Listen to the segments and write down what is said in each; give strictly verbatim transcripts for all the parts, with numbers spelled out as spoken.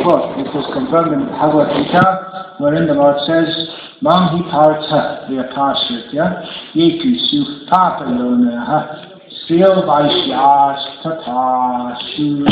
quote. It was confirmed in Bhagavad Gita, wherein the Lord says, Mam hi partha vyapashritya yepi su papayonaha sriyo vaishyas tatha shu.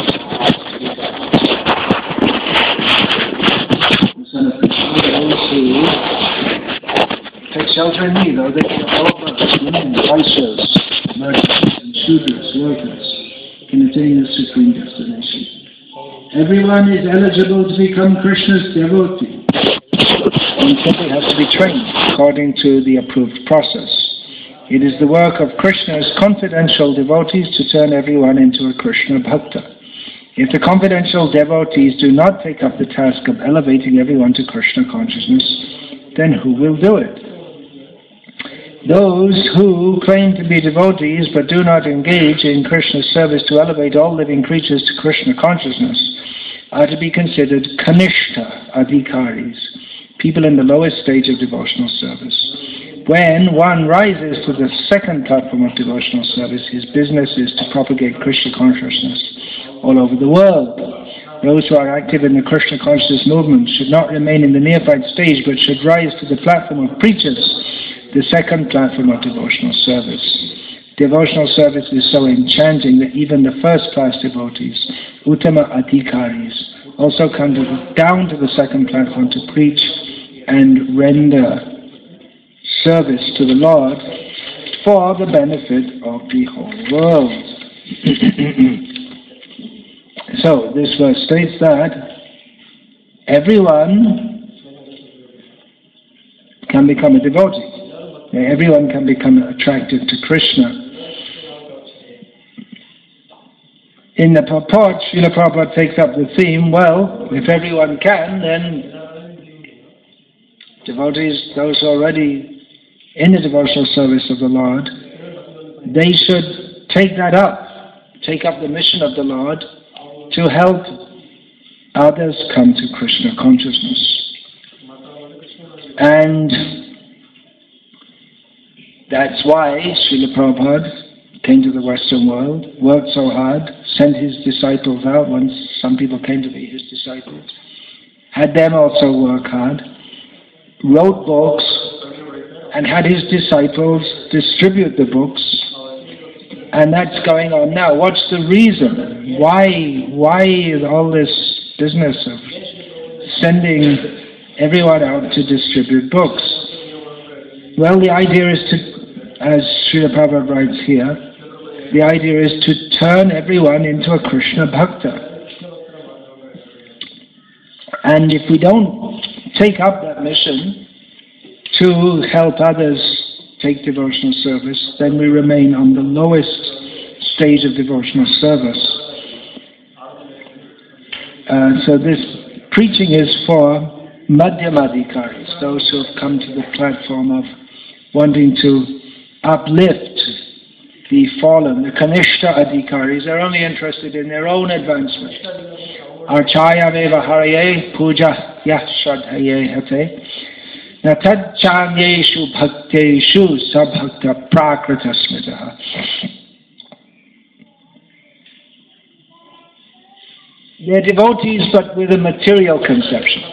Those who take shelter in me, though they be all birds, women, vaishyas, merchants, and shudras, workers, can attain the supreme destination. Everyone is eligible to become Krishna's devotee. One simply has to be trained according to the approved process. It is the work of Krishna's confidential devotees to turn everyone into a Krishna bhakta. If the confidential devotees do not take up the task of elevating everyone to Krishna consciousness, then who will do it? Those who claim to be devotees but do not engage in Krishna's service to elevate all living creatures to Krishna consciousness are to be considered kanishta adhikaris, people in the lowest stage of devotional service. When one rises to the second platform of devotional service, his business is to propagate Krishna consciousness all over the world. Those who are active in the Krishna consciousness movement should not remain in the neophyte stage but should rise to the platform of preachers, the second platform of devotional service. Devotional service is so enchanting that even the first-class devotees, Uttama Adhikaris, also come to the, down to the second platform to preach and render service to the Lord for the benefit of the whole world. So, this verse states that everyone can become a devotee. Everyone can become attracted to Krishna. In the purport, Srila Prabhupada takes up the theme, well, if everyone can, then devotees, those already in the devotional service of the Lord, they should take that up, take up the mission of the Lord to help others come to Krishna consciousness. And that's why Srila Prabhupada came to the Western world, worked so hard, sent his disciples out once some people came to be his disciples, had them also work hard, wrote books, and had his disciples distribute the books. And that's going on now. What's the reason? Why, why is all this business of sending everyone out to distribute books? Well, the idea is to, as Srila Prabhupada writes here, the idea is to turn everyone into a Krishna bhakta. And if we don't take up that mission to help others take devotional service, then we remain on the lowest stage of devotional service. Uh, so this preaching is for madhyamadhikaris, those who have come to the platform of wanting to uplift the fallen. The kanishta adhikaris are only interested in their own advancement. Archaya veva haraye puja yah shadhaye hate natad chanyeshu bhakteshu sabhakta prakrita smitaha. They're devotees but with a material conception.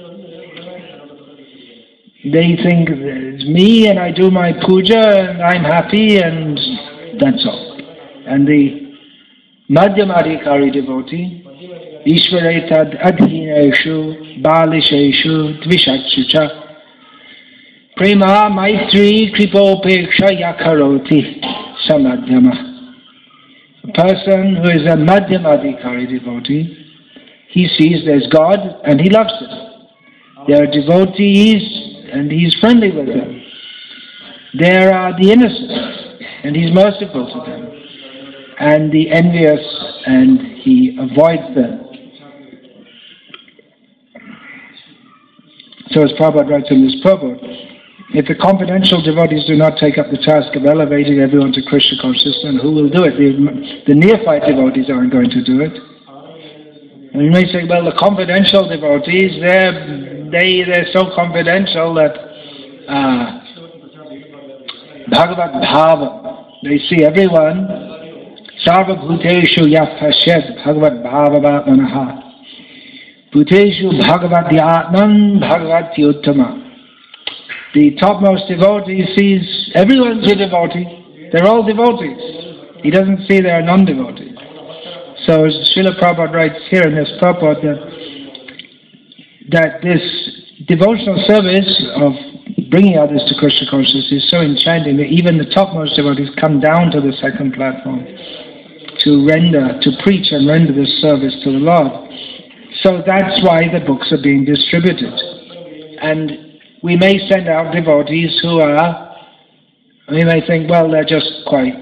They think it's me and I do my puja and I'm happy and that's all. And the madhyamadhikari devotee, Ishvaretad adhineshu balisheshu dvishachucha prema maitri kripopeksha yakaroti samadhyama. A person who is a madhyamadhikari devotee, he sees there's God and he loves them. There are devotees and he's friendly with them. There are the innocent and he's merciful to them. And the envious and he avoids them. So as Prabhupada writes in this purport, if the confidential devotees do not take up the task of elevating everyone to Krishna consciousness, then who will do it? The, the neophyte devotees aren't going to do it. And you may say, well, the confidential devotees, they're, they, they're so confidential that uh, Bhagavad Bhava, they see everyone, Sarva Bhuteshu Yathashed Bhagavad Bhava Vatmanaha. Bhuteshu Bhagavat-yatman Bhagavat-yuttama. The topmost devotee sees everyone's a devotee. They're all devotees. He doesn't see they are non-devotees. So Srila Prabhupada writes here in this purport that, that this devotional service of bringing others to Krishna consciousness is so enchanting that even the topmost devotees come down to the second platform to render, to preach and render this service to the Lord. So that's why the books are being distributed. And we may send out devotees who are, we may think, well, they're just quite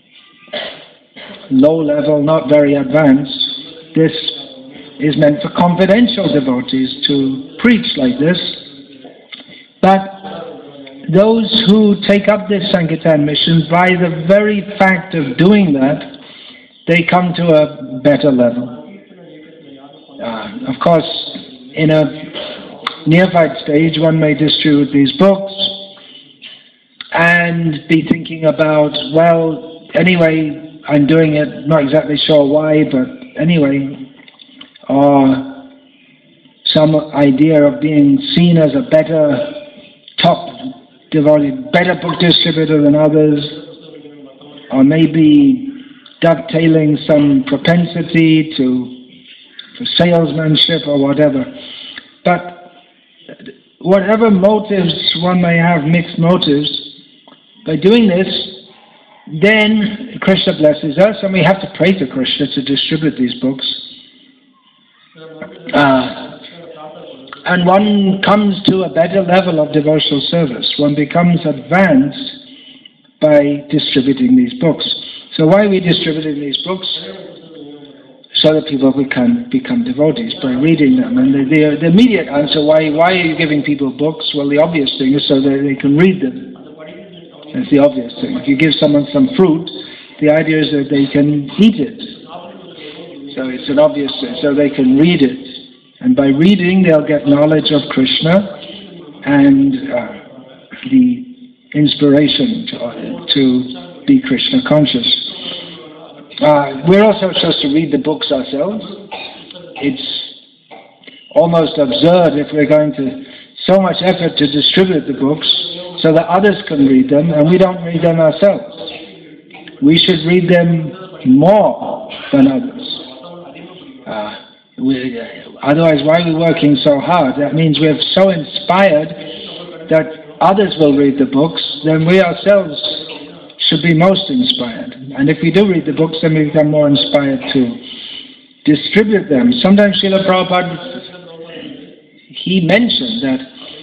low level, not very advanced. This is meant for confidential devotees to preach like this. But those who take up this Sankirtan mission, by the very fact of doing that, they come to a better level. Uh, of course, in a neophyte stage, one may distribute these books and be thinking about, well, anyway, I'm doing it, not exactly sure why, but anyway, or some idea of being seen as a better top devotee, better book distributor than others, or maybe dovetailing some propensity to for salesmanship or whatever. But whatever motives one may have, mixed motives, by doing this, then Krishna blesses us, and we have to pray to Krishna to distribute these books. Uh, and one comes to a better level of devotional service. One becomes advanced by distributing these books. So why are we distributing these books? So that people can become devotees by reading them. And the, the, the immediate answer, why, why are you giving people books? Well, the obvious thing is so that they can read them. That's the obvious thing. If you give someone some fruit, the idea is that they can eat it. So it's an obvious thing, so they can read it. And by reading, they'll get knowledge of Krishna and uh, the inspiration to, uh, to be Krishna conscious. Uh, we're also supposed to read the books ourselves. It's almost absurd if we're going to so much effort to distribute the books so that others can read them and we don't read them ourselves. We should read them more than others. Uh, we, otherwise, why are we working so hard? That means we're so inspired that others will read the books, then we ourselves should be most inspired. And if we do read the books, then we become more inspired to distribute them. Sometimes Srila Prabhupada, he mentioned that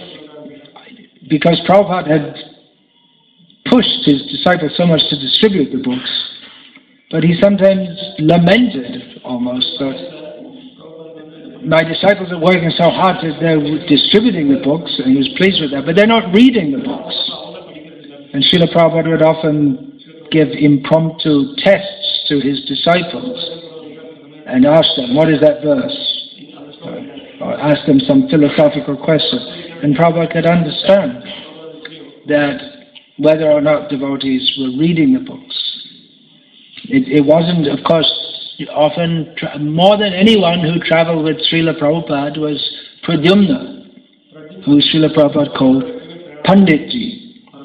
because Prabhupada had pushed his disciples so much to distribute the books, but he sometimes lamented almost that my disciples are working so hard that they're distributing the books, and he was pleased with that, but they're not reading the books. And Srila Prabhupada would often give impromptu tests to his disciples and ask them, what is that verse? Or ask them some philosophical question. And Prabhupada could understand that whether or not devotees were reading the books. It, it wasn't, of course, often, tra- more than anyone who traveled with Srila Prabhupada was Pradyumna, who Srila Prabhupada called Panditji.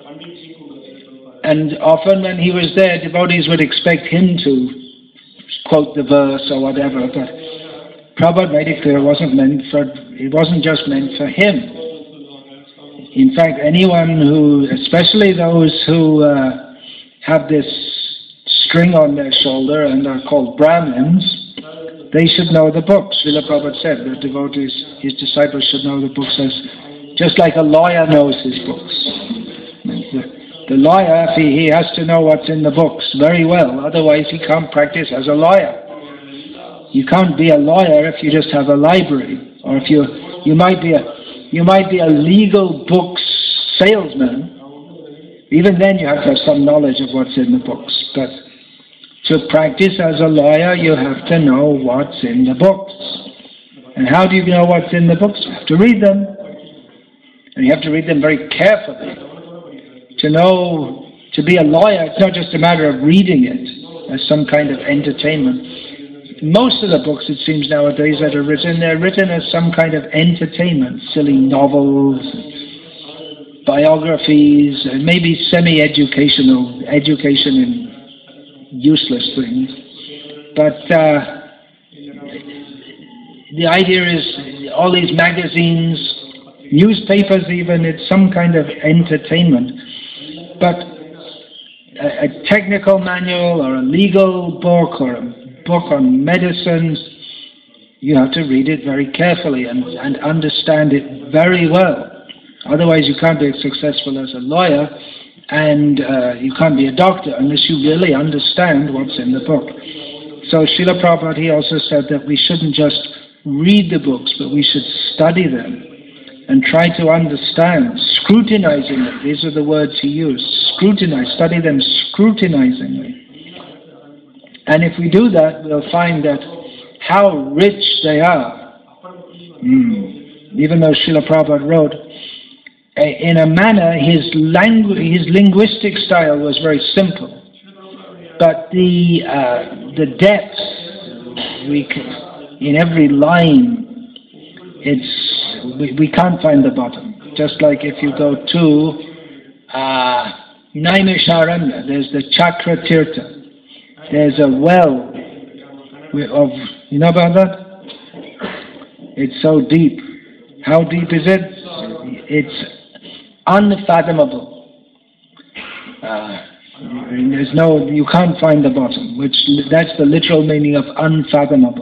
And often when he was there, devotees would expect him to quote the verse or whatever, but Prabhupada made it clear it wasn't meant for, it wasn't just meant for him. In fact, anyone who, especially those who uh, have this string on their shoulder and are called Brahmins, they should know the books. Srila Prabhupada said that devotees, his disciples should know the books as, just like a lawyer knows his books. The lawyer, he, he has to know what's in the books very well, otherwise he can't practice as a lawyer. You can't be a lawyer if you just have a library, or if you you might be a you might be a legal books salesman. Even then, you have to have some knowledge of what's in the books. But to practice as a lawyer, you have to know what's in the books. And how do you know what's in the books? You have to read them, and you have to read them very carefully. To know, to be a lawyer, it's not just a matter of reading it as some kind of entertainment. most of the books, it seems nowadays, that are written, they're written as some kind of entertainment, silly novels, biographies, and maybe semi-educational, education in useless things. But uh, the idea is all these magazines, newspapers even, it's some kind of entertainment. But a, a technical manual or a legal book or a book on medicines, you have to read it very carefully and, and understand it very well. Otherwise you can't be successful as a lawyer, and uh, you can't be a doctor unless you really understand what's in the book. So Srila Prabhupada, he also said that we shouldn't just read the books, but we should study them and try to understand, scrutinizing them. These are the words he used. Scrutinize, study them scrutinizingly. And if we do that, we'll find that how rich they are. Mm. Even though Srila Prabhupada wrote, in a manner, his, langu his linguistic style was very simple. But the, uh, the depth, we can, in every line, it's, we, we can't find the bottom. Just like if you go to uh, Naimisharanya, there's the Chakra Tirtha. There's a well of, you know about that? It's so deep. How deep is it? It's unfathomable. Uh, there's no, you can't find the bottom, which that's the literal meaning of unfathomable.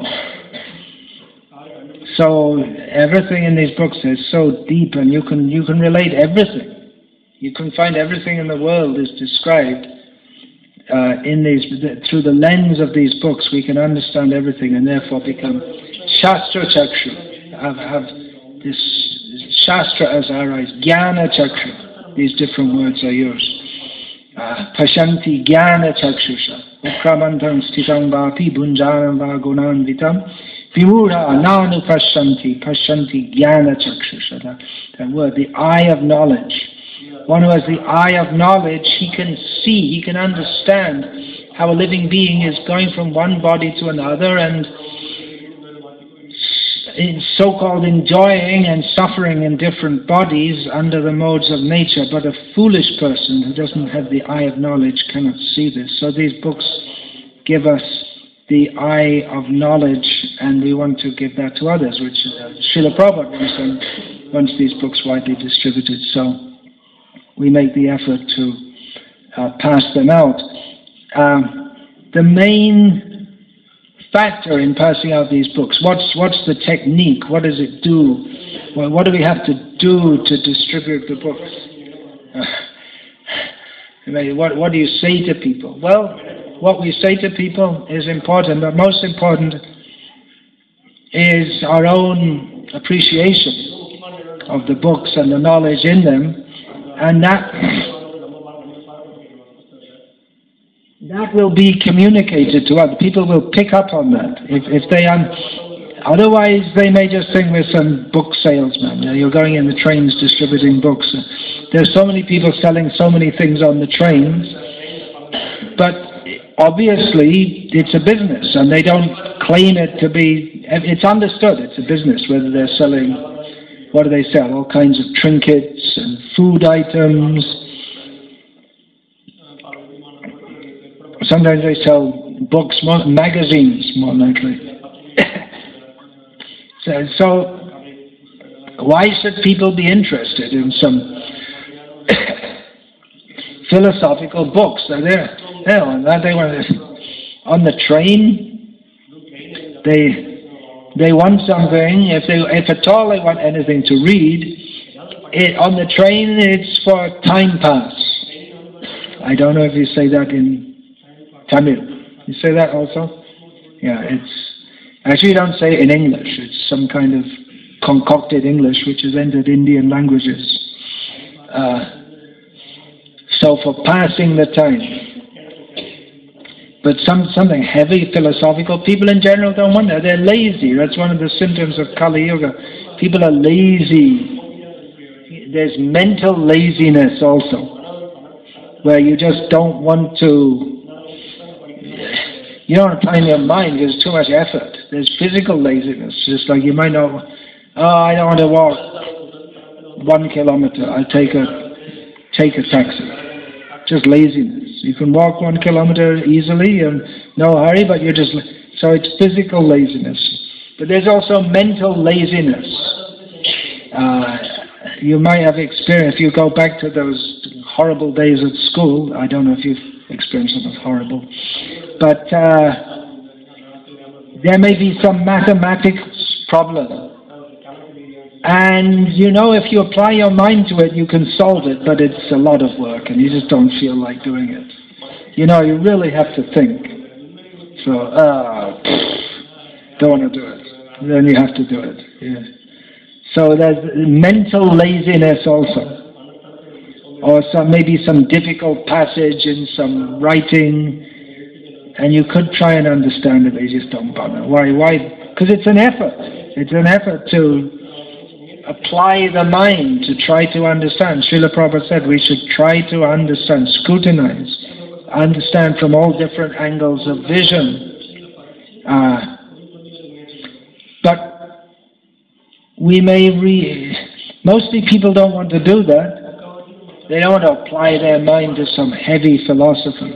So everything in these books is so deep, and you can you can relate everything. You can find everything in the world is described uh, in these through the lens of these books. We can understand everything, and therefore become Shastra Chakshu. Have have this Shastra as our eyes, Jnana Chakshu. These different words are used. Pashanti Jnana Chakshusha. Ukramantam Sthitam Vapi Bunjanam Va Gunanvitam. Vimura Nanu Pashanti. Pashanti Jnana Chakshusha. That, that word, the eye of knowledge. One who has the eye of knowledge, he can see, he can understand how a living being is going from one body to another and so-called enjoying and suffering in different bodies under the modes of nature, but a foolish person who doesn't have the eye of knowledge cannot see this. So these books give us the eye of knowledge, and we want to give that to others, which uh, Srila Prabhupada wants, them, wants these books widely distributed. So we make the effort to uh, pass them out. Um, the main factor in passing out these books, what's what's the technique? What does it do? Well, what do we have to do to distribute the books? Uh, what what do you say to people? Well, what we say to people is important, but most important is our own appreciation of the books and the knowledge in them, and that that will be communicated to others. People will pick up on that. If if they um, otherwise they may just think we're some book salesman. You know, you're going in the trains distributing books. There's so many people selling so many things on the trains, but obviously it's a business, and they don't claim it to be. It's understood it's a business. Whether they're selling, what do they sell? All kinds of trinkets and food items. Sometimes they sell books, more, magazines, more likely. so, so, why should people be interested in some philosophical books? They're there. Yeah, they were on the train. They they want something. If they, if at all, they want anything to read. It, on the train, it's for time pass. I don't know if you say that in Tamil. You say that also? Yeah, it's actually you don't say it in English. It's some kind of concocted English which has entered Indian languages. Uh, so for passing the time. But some something heavy, philosophical, people in general don't want that. They're lazy. That's one of the symptoms of Kali Yuga. People are lazy. There's mental laziness also, where you just don't want to. You don't apply your mind because it's too much effort. There's physical laziness. Just like you might know, oh, I don't want to walk one kilometer. I'll take a, take a taxi. Just laziness. You can walk one kilometer easily and no hurry, but you're just, so it's physical laziness. But there's also mental laziness. Uh, you might have experienced, if you go back to those horrible days at school, I don't know if you've experienced them as horrible, but uh, there may be some mathematics problem. And you know, if you apply your mind to it, you can solve it, but it's a lot of work and you just don't feel like doing it. You know, you really have to think. So, uh, don't want to do it. Then you have to do it. Yeah. So there's mental laziness also. Or some, maybe some difficult passage in some writing, and you could try and understand it, but you just don't bother. Why? Why? Because it's an effort. It's an effort to apply the mind to try to understand. Srila Prabhupada said we should try to understand, scrutinize, understand from all different angles of vision. Uh, but we may re... Mostly people don't want to do that. They don't want to apply their mind to some heavy philosophy.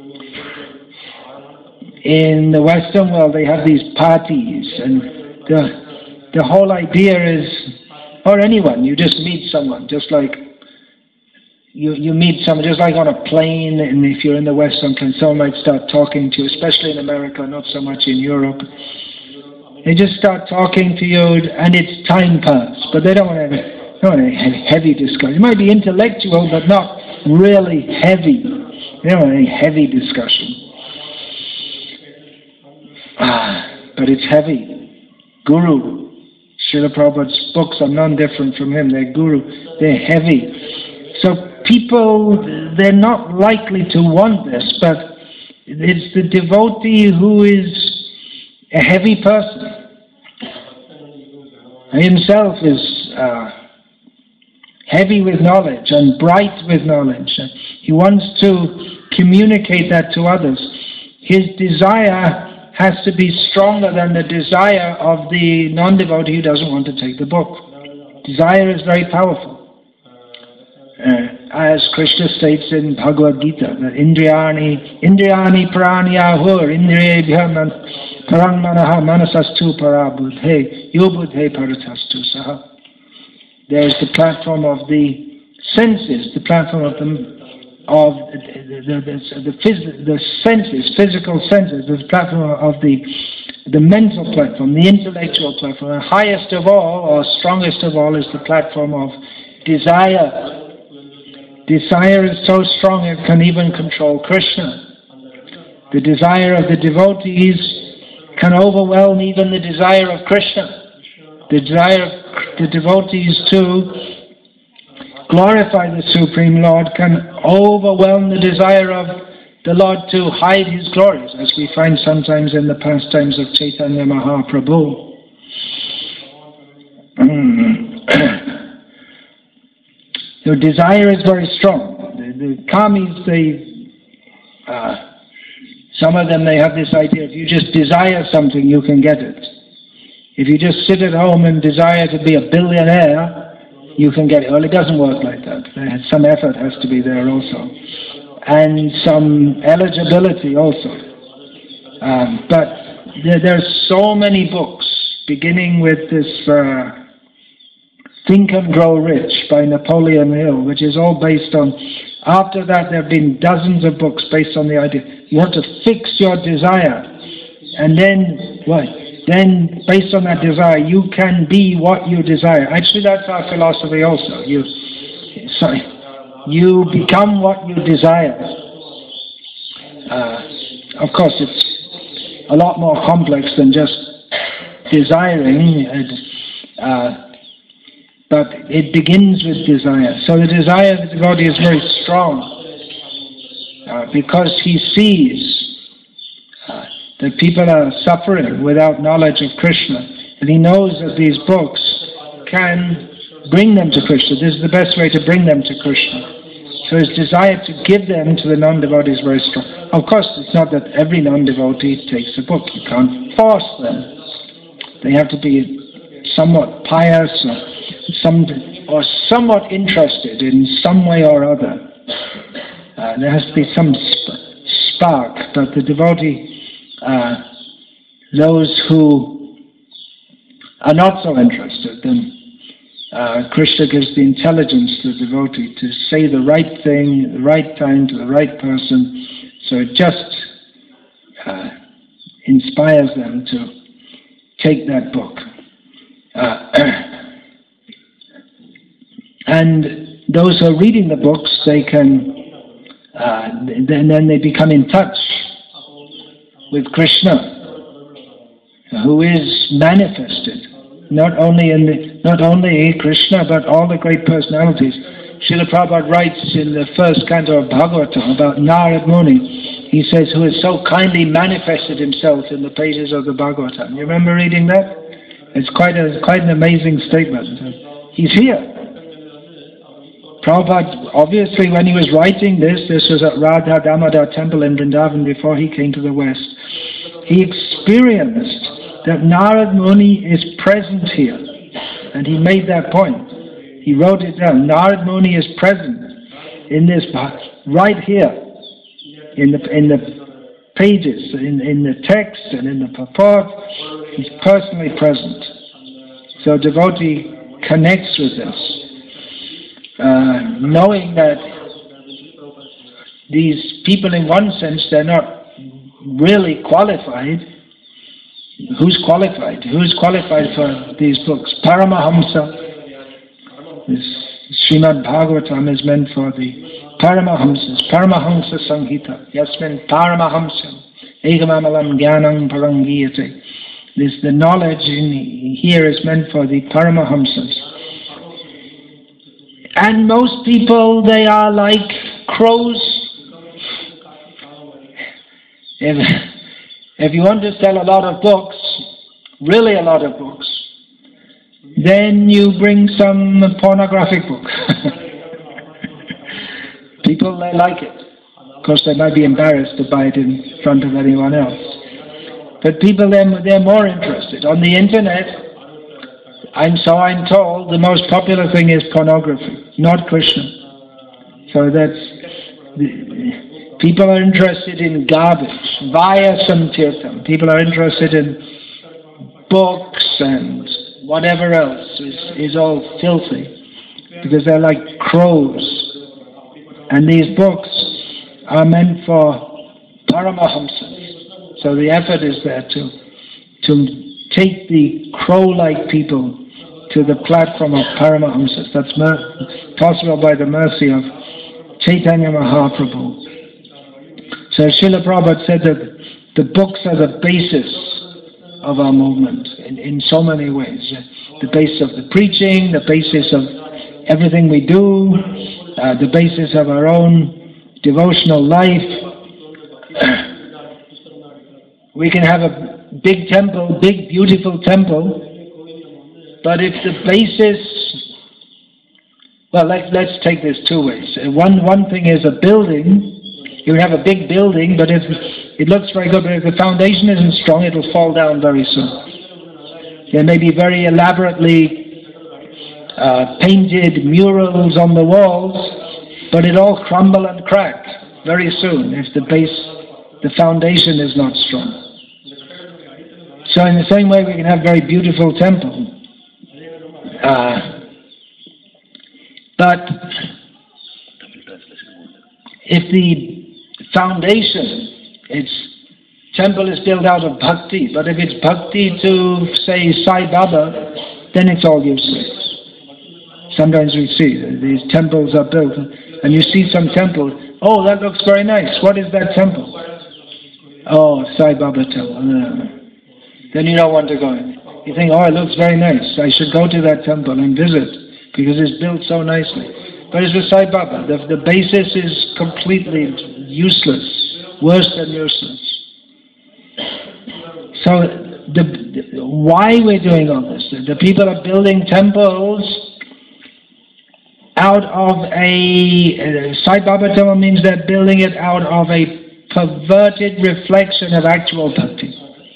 In the Western world, they have these parties, and the, the whole idea is, or anyone, you just meet someone, just like you, you meet someone, just like on a plane, and if you're in the Western plane, someone might start talking to you, especially in America, not so much in Europe. They just start talking to you, and it's time pass, but they don't want to have a, they don't want to have heavy discussion. It might be intellectual, but not really heavy. They don't want any heavy discussion. Ah, but it's heavy. Guru. Srila Prabhupada's books are none different from him. They're guru. They're heavy. So people, they're not likely to want this, but it's the devotee who is a heavy person. Himself is uh, heavy with knowledge and bright with knowledge. He wants to communicate that to others. His desire has to be stronger than the desire of the non-devotee who doesn't want to take the book. Desire is very powerful. Uh, as Krishna states in Bhagavad Gita, that Indriyani, Indriyani Pranyahur, Indriyabhya Parang Manaha Manasastu Parabudhe, Yobudhe Paratastu Saha. There's the platform of the senses, the platform of the of the the, the, the, phys- the senses, physical senses, the platform of the the mental platform, the intellectual platform. And highest of all, or strongest of all, is the platform of desire. Desire is so strong it can even control Krishna. The desire of the devotees can overwhelm even the desire of Krishna. The desire of the devotees to glorify the Supreme Lord can overwhelm the desire of the Lord to hide His glories, as we find sometimes in the pastimes of Chaitanya Mahaprabhu. The desire is very strong. The, the kamis, they, uh, some of them, they have this idea, if you just desire something, you can get it. If you just sit at home and desire to be a billionaire, you can get it. Well, it doesn't work like that. Some effort has to be there also. And some eligibility also. Um, but there, there are so many books, beginning with this uh, Think and Grow Rich by Napoleon Hill, which is all based on, after that there have been dozens of books based on the idea, you have to fix your desire. And then, what? Then, based on that desire, you can be what you desire. Actually, that's our philosophy also. You, sorry, you become what you desire. Uh, of course, it's a lot more complex than just desiring, uh, but it begins with desire. So the desire of the devotee is very strong uh, because he sees uh, that people are suffering without knowledge of Krishna, and he knows that these books can bring them to Krishna. This is the best way to bring them to Krishna. So his desire to give them to the non-devotee is very strong. of course, it's not that every non-devotee takes a book. You can't force them. They have to be somewhat pious or, some, or somewhat interested in some way or other. Uh, there has to be some sp- spark, but the devotee, uh, those who are not so interested, then uh, Krishna gives the intelligence to the devotee to say the right thing at the right time to the right person, so it just uh, inspires them to take that book. Uh, and those who are reading the books, they can Uh, then, then they become in touch with Krishna, who is manifested not only in the, not only Krishna but all the great personalities. Srila Prabhupada writes in the first canto of Bhagavatam about Narad Muni. He says, who has so kindly manifested himself in the pages of the Bhagavatam. You remember reading that? It's quite a quite an amazing statement. He's here. Prabhupada, obviously, when he was writing this, this was at Radha Damodar temple in Vrindavan before he came to the West. He experienced that Narad Muni is present here, and he made that point. He wrote it down. Narad Muni is present in this, right here, in the in the pages, in in the text, and in the purport. He's personally present. So devotee connects with this. Uh, knowing that these people, in one sense, they're not really qualified. Who's qualified? Who's qualified for these books? Paramahamsa. This Srimad Bhagavatam is meant for the Paramahamsas. Paramahamsa Sanghita. Yasmin Paramahamsam. Egamamalam Jnanam Parangiyate. This, the knowledge in here is meant for the Paramahamsas. And most people, they are like crows. If, if you want to sell a lot of books, really a lot of books, then you bring some pornographic book. People, they like it. Of course, they might be embarrassed to buy it in front of anyone else. But people, they're, they're more interested. On the internet, I'm so I'm told the most popular thing is pornography, not Krishna. So that's the, people are interested in garbage, via Samtirtham. People are interested in books and whatever else is, is all filthy, because they're like crows. And these books are meant for Paramahamsas. So the effort is there to to take the crow-like people to the platform of Paramahamsas. That's mer- possible by the mercy of Chaitanya Mahaprabhu. So Srila Prabhupada said that the books are the basis of our movement in, in so many ways. The basis of the preaching, the basis of everything we do, uh, the basis of our own devotional life. We can have a big temple, big beautiful temple, but if the basis, well, let's, let's take this two ways. One, one thing is a building. You have a big building, but if it looks very good, but if the foundation isn't strong, it'll fall down very soon. There may be very elaborately uh, painted murals on the walls, but it all crumble and crack very soon if the base, the foundation is not strong. So in the same way, we can have very beautiful temple. Uh, but if the foundation, its temple is built out of bhakti, but if it's bhakti to, say, Sai Baba, then it's all useless. Sometimes we see these temples are built, and you see some temple, oh, that looks very nice. What is that temple? Oh, Sai Baba temple. Uh, then you don't want to go in. You think, oh, it looks very nice. I should go to that temple and visit because it's built so nicely. But it's with Sai Baba. The, the basis is completely useless, worse than useless. So the, the, why we're doing all this? The people are building temples out of a, uh, Sai Baba temple means they're building it out of a perverted reflection of actual bhakti.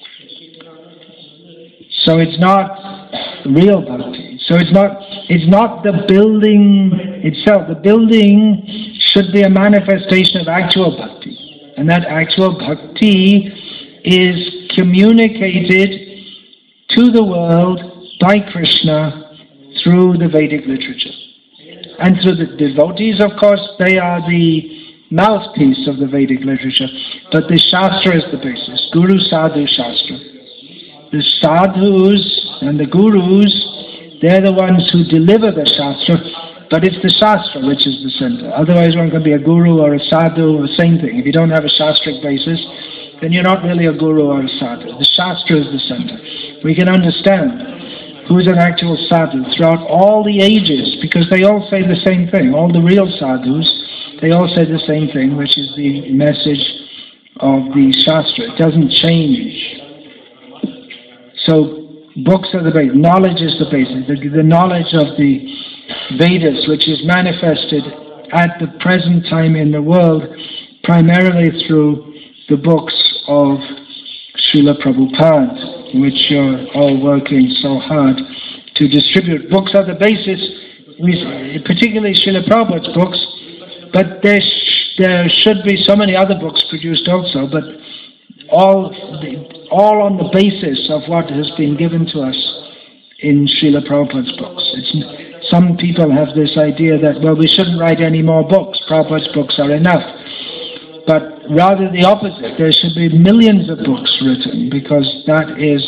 So it's not real bhakti. So it's not, it's not the building itself. The building should be a manifestation of actual bhakti. And that actual bhakti is communicated to the world by Krishna through the Vedic literature. And through the devotees, of course, they are the mouthpiece of the Vedic literature. But the Shastra is the basis. Guru Sadhu Shastra. The sadhus and the gurus, they're the ones who deliver the Shastra, but it's the Shastra which is the center. Otherwise one can be a guru or a sadhu or same thing. If you don't have a Shastric basis, then you're not really a guru or a sadhu. The Shastra is the center. We can understand who's an actual sadhu throughout all the ages, because they all say the same thing. All the real sadhus, they all say the same thing, which is the message of the Shastra. It doesn't change. So books are the basis. Knowledge is the basis. The, the knowledge of the Vedas, which is manifested at the present time in the world, primarily through the books of Srila Prabhupada, which you're all working so hard to distribute. Books are the basis, particularly Srila Prabhupada's books, but there, sh there should be so many other books produced also, but all, the, all on the basis of what has been given to us in Srila Prabhupada's books. It's, some people have this idea that, well, we shouldn't write any more books, Prabhupada's books are enough. But rather the opposite, there should be millions of books written, because that is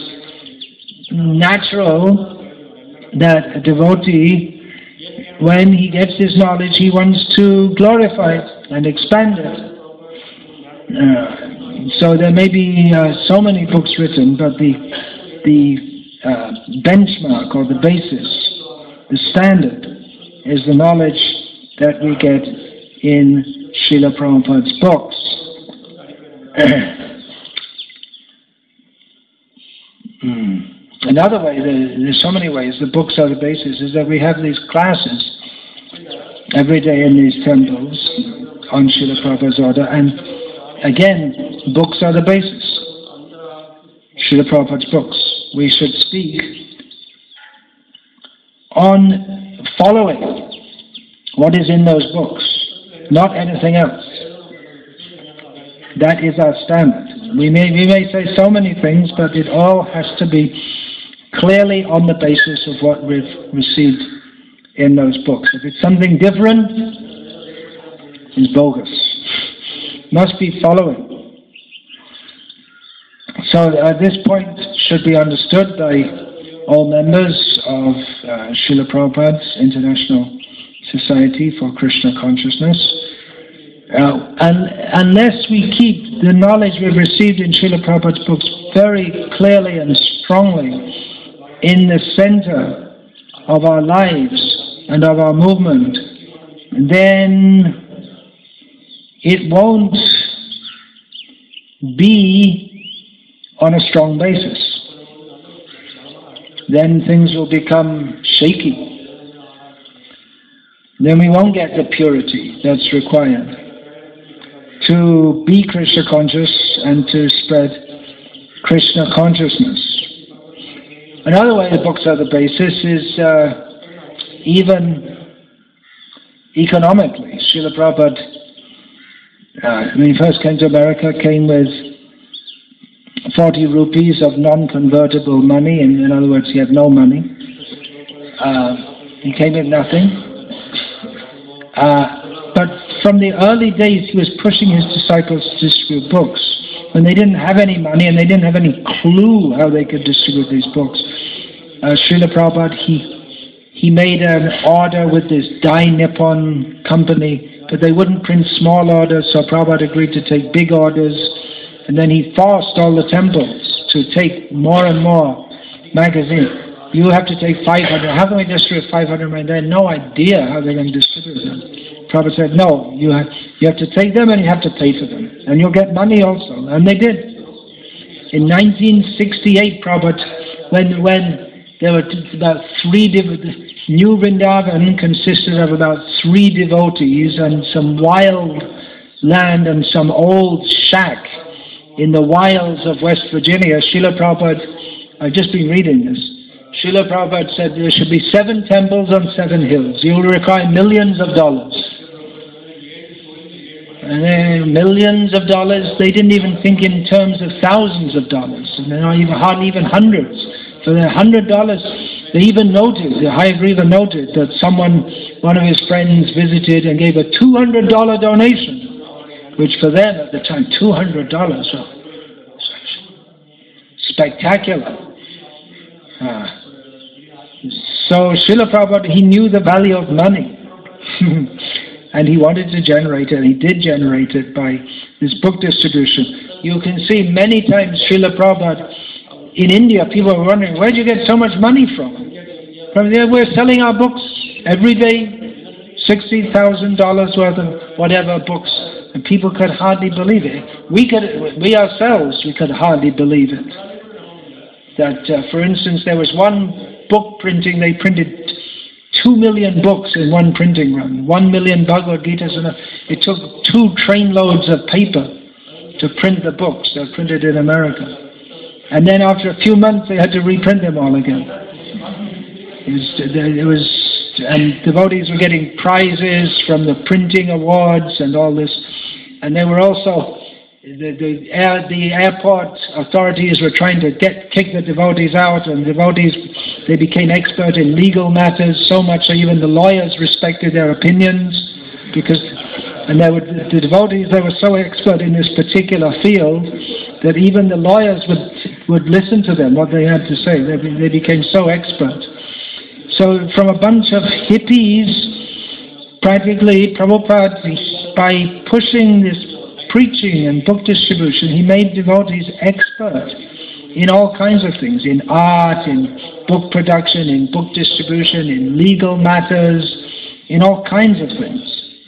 natural that a devotee, when he gets his knowledge, he wants to glorify it and expand it. Uh, so there may be uh, so many books written, but the, the uh, benchmark or the basis, the standard, is the knowledge that we get in Srila Prabhupada's books. mm. Another way, there, there's so many ways, the books are the basis, is that we have these classes every day in these temples on Srila Prabhupada's order, and again, books are the basis. Srila Prabhupada's books. We should speak on following what is in those books, not anything else. That is our standard. We may, we may say so many things, but it all has to be clearly on the basis of what we've received in those books. If it's something different, it's bogus. Must be following. So at this point should be understood by all members of uh, Srila Prabhupada's International Society for Krishna Consciousness. Uh, and unless we keep the knowledge we've received in Srila Prabhupada's books very clearly and strongly in the center of our lives and of our movement, then it won't be on a strong basis. Then things will become shaky. Then we won't get the purity that's required to be Krishna conscious and to spread Krishna consciousness. Another way the books are the basis is uh, even economically. Srila Prabhupada, uh, when he first came to America, came with forty rupees of non-convertible money, and in other words, he had no money. Uh, he came with nothing. Uh, but from the early days, he was pushing his disciples to distribute books. When they didn't have any money and they didn't have any clue how they could distribute these books, uh, Srila Prabhupada, he, he made an order with this Dai Nippon company, but they wouldn't print small orders, so Prabhupada agreed to take big orders, and then he forced all the temples to take more and more magazines. You have to take five hundred. How can we distribute five hundred? They had no idea how they're going to distribute them. Prabhupada said, no, you have, you have to take them and you have to pay for them. And you'll get money also. And they did. In nineteen sixty-eight, Prabhupada, when, when there were about three, New Vrindavan consisted of about three devotees and some wild land and some old shack in the wilds of West Virginia, Srila Prabhupada, I've just been reading this, Srila Prabhupada said there should be seven temples on seven hills. You will require millions of dollars. And then millions of dollars, they didn't even think in terms of thousands of dollars, and they're not even, hardly even hundreds. For their hundred dollars, they even noted, the Hayagriva noted that someone, one of his friends visited and gave a two hundred dollar donation, which for them at the time, two hundred dollars was spectacular. Uh, so Srila Prabhupada, he knew the value of money. And he wanted to generate it, and he did generate it by this book distribution. You can see many times Srila Prabhupada, in India, people are wondering, where did you get so much money from? From there, we're selling our books every day, sixty thousand dollars worth of whatever books, and people could hardly believe it. We could, we ourselves, we could hardly believe it. That, uh, for instance, there was one book printing, they printed two million books in one printing run, one million Bhagavad Gitas, and it took two trainloads of paper to print the books. They're printed in America. And then after a few months, they had to reprint them all again. It was, it was, and devotees were getting prizes from the printing awards and all this. And they were also, the, the, air, the airport authorities were trying to get kick the devotees out, and devotees, they became expert in legal matters, so much so even the lawyers respected their opinions, because, and they were, the devotees, they were so expert in this particular field that even the lawyers would would listen to them, what they had to say. They, they became so expert. So from a bunch of hippies, practically Prabhupada, by pushing this preaching and book distribution, he made devotees expert in all kinds of things, in art, in book production, in book distribution, in legal matters, in all kinds of things.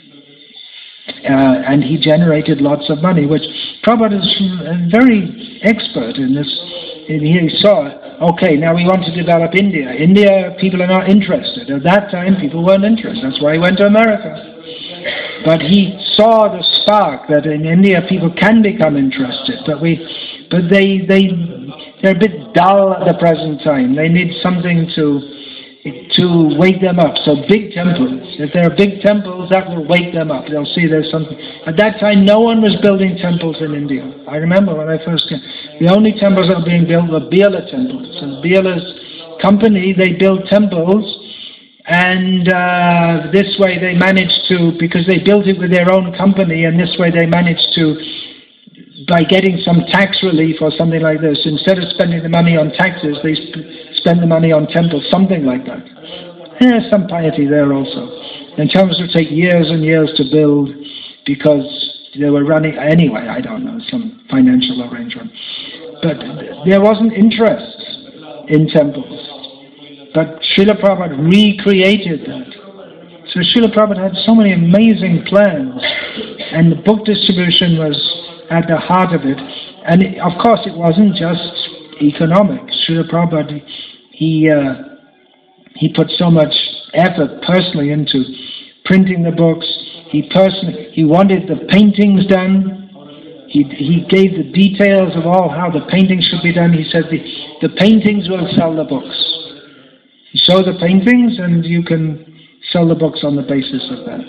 Uh, and he generated lots of money, which Prabhupada is very expert in this. And he saw, okay, now we want to develop India. India, people are not interested. At that time, people weren't interested. That's why he went to America. But he saw the spark that in India people can become interested, but we, but they they they're a bit dull at the present time. They need something to to wake them up. So big temples. If there are big temples, that will wake them up. They'll see there's something. At that time, no one was building temples in India. I remember when I first came. The only temples that were being built were Birla temples. And Birla's company, they built temples. And uh, this way they managed to, because they built it with their own company, and this way they managed to, by getting some tax relief or something like this, instead of spending the money on taxes, they sp spend the money on temples, something like that. There's some piety there also. And temples would take years and years to build because they were running, anyway, I don't know, some financial arrangement. But there wasn't interest in temples. But Srila Prabhupada recreated that. So Srila Prabhupada had so many amazing plans, and the book distribution was at the heart of it. And it, of course it wasn't just economic. Srila Prabhupada, he, uh, he put so much effort personally into printing the books. He personally, he wanted the paintings done. He, he gave the details of all how the paintings should be done. He said the, the paintings will sell the books. You show the paintings and you can sell the books on the basis of that.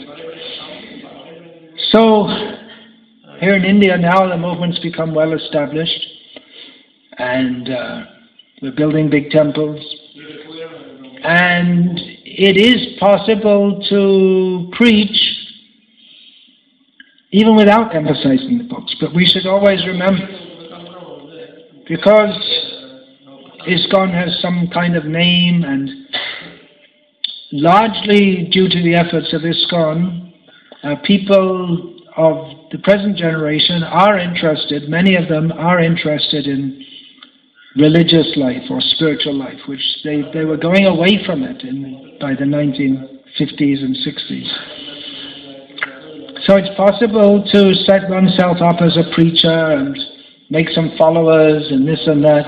So, here in India now the movement's become well established, and uh, we're building big temples. And it is possible to preach even without emphasizing the books, but we should always remember, because ISKCON has some kind of name, and largely due to the efforts of ISKCON, uh, people of the present generation are interested, many of them are interested in religious life or spiritual life, which they, they were going away from it in, by the nineteen fifties and sixties. So it's possible to set oneself up as a preacher and make some followers and this and that.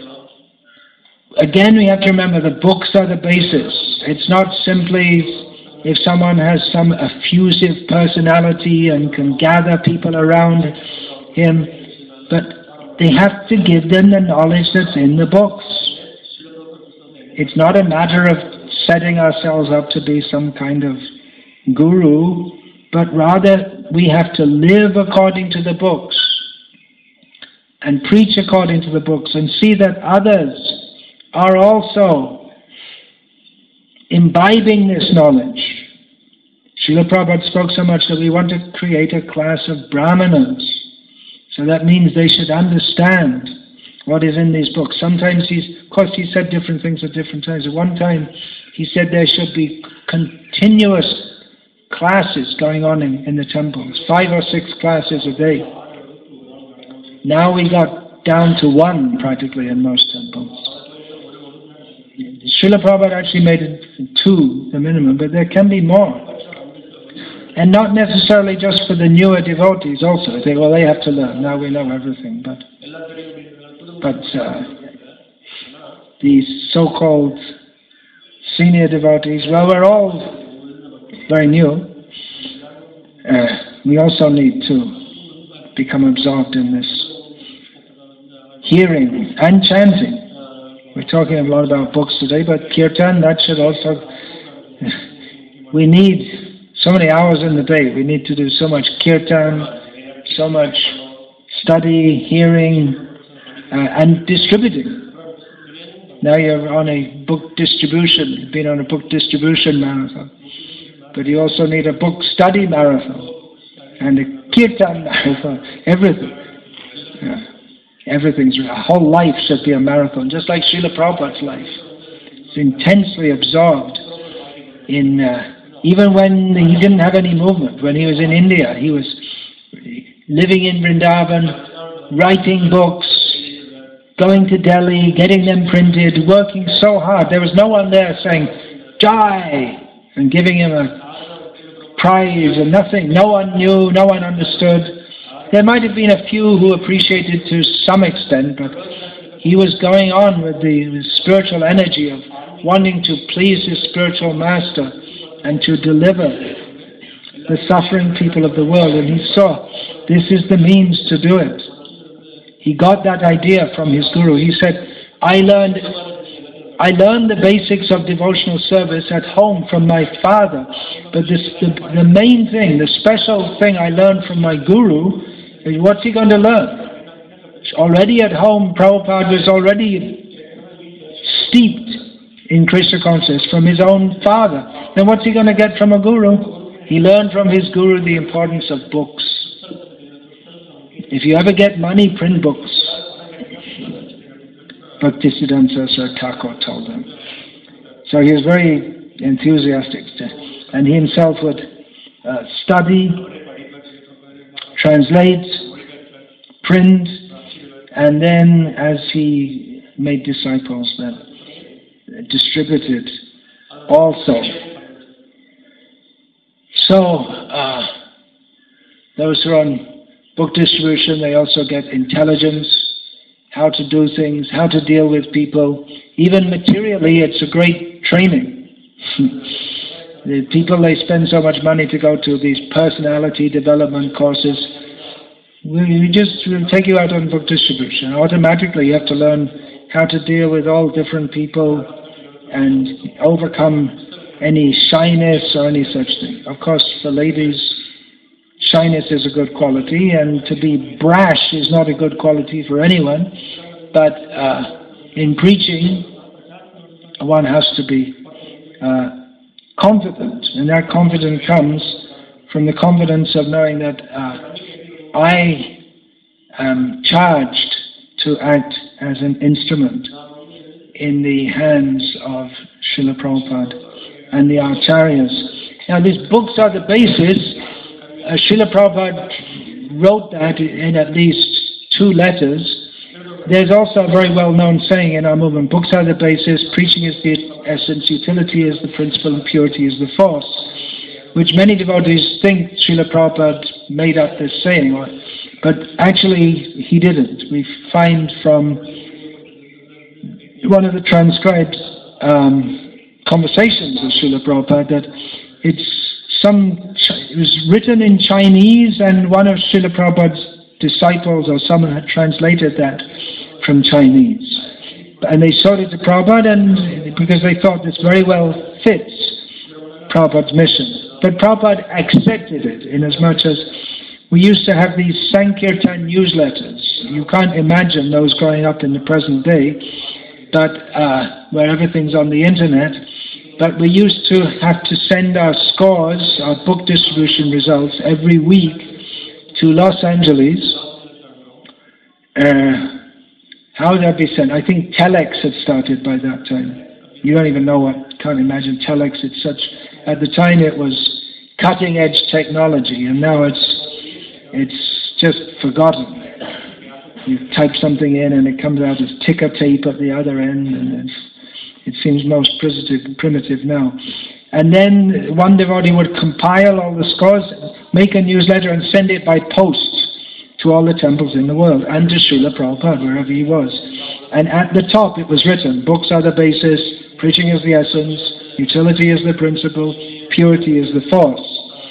But again, we have to remember the books are the basis. It's not simply if someone has some effusive personality and can gather people around him, but they have to give them the knowledge that's in the books. It's not a matter of setting ourselves up to be some kind of guru, but rather we have to live according to the books and preach according to the books and see that others are also imbibing this knowledge. Srila Prabhupada spoke so much that we want to create a class of brahmanas. So that means they should understand what is in these books. Sometimes he's, of course he said different things at different times. At one time he said there should be continuous classes going on in, in the temples, five or six classes a day. Now we got down to one practically in most temples. Srila Prabhupada actually made it two, the minimum, but there can be more. And not necessarily just for the newer devotees also. They, well, they have to learn. Now we know everything. But, but uh, these so-called senior devotees, well, we're all very new. Uh, we also need to become absorbed in this hearing and chanting. We're talking a lot about books today, but kirtan, that should also... We need so many hours in the day. We need to do so much kirtan, so much study, hearing, uh, and distributing. Now you're on a book distribution, you've been on a book distribution marathon. But you also need a book study marathon, and a kirtan marathon, everything. Yeah. Everything's, a whole life should be a marathon, just like Srila Prabhupada's life. It's intensely absorbed in, uh, even when he didn't have any movement, when he was in India, he was living in Vrindavan, writing books, going to Delhi, getting them printed, working so hard. There was no one there saying, Jai, and giving him a prize and nothing. No one knew, no one understood. There might have been a few who appreciated to some extent, but he was going on with the with spiritual energy of wanting to please his spiritual master and to deliver the suffering people of the world. And he saw this is the means to do it. He got that idea from his guru. He said, I learned I learned the basics of devotional service at home from my father, but this, the, the main thing, the special thing I learned from my guru, is what's he going to learn? Already at home, Prabhupada was already steeped in Krishna consciousness from his own father. Then what's he going to get from a guru? He learned from his guru the importance of books. If you ever get money, print books. Bhaktisiddhanta Saraswati Thakur told him. So he was very enthusiastic, and he himself would uh, study, translate, print, and then as he made disciples, then distributed also. So uh, those who are on book distribution, they also get intelligence, how to do things, how to deal with people. Even materially, it's a great training. The people, they spend so much money to go to these personality development courses. We just will take you out on book distribution. Automatically, you have to learn how to deal with all different people and overcome any shyness or any such thing. Of course, for ladies, shyness is a good quality, and to be brash is not a good quality for anyone. But uh, in preaching, one has to be uh, confident, and that confidence comes from the confidence of knowing that uh, I am charged to act as an instrument in the hands of Srila Prabhupada and the Acharyas. Now, these books are the basis. Uh, Srila Prabhupada wrote that in at least two letters. There's also a very well-known saying in our movement, books are the basis, preaching is the essence, utility is the principle, and purity is the force, which many devotees think Srila Prabhupada made up this saying, but actually he didn't. We find from one of the transcribed um, conversations of Srila Prabhupada that it's some, it was written in Chinese, and one of Srila Prabhupada's disciples or someone had translated that from Chinese. And they showed it to Prabhupada, and because they thought this very well fits Prabhupada's mission. But Prabhupada accepted it, in as much as we used to have these Sankirtan newsletters. You can't imagine those growing up in the present day, but uh, where everything's on the internet. But we used to have to send our scores, our book distribution results, every week to Los Angeles. Uh, how would that be sent? I think Telex had started by that time. You don't even know what, can't imagine Telex. It's such, at the time it was cutting edge technology, and now it's it's just forgotten. You type something in and it comes out as ticker tape at the other end, and it's, it seems most primitive, primitive now. And then one devotee would compile all the scores, make a newsletter and send it by post to all the temples in the world, and to Srila Prabhupada, wherever he was. And at the top it was written, books are the basis, preaching is the essence, utility is the principle, purity is the force.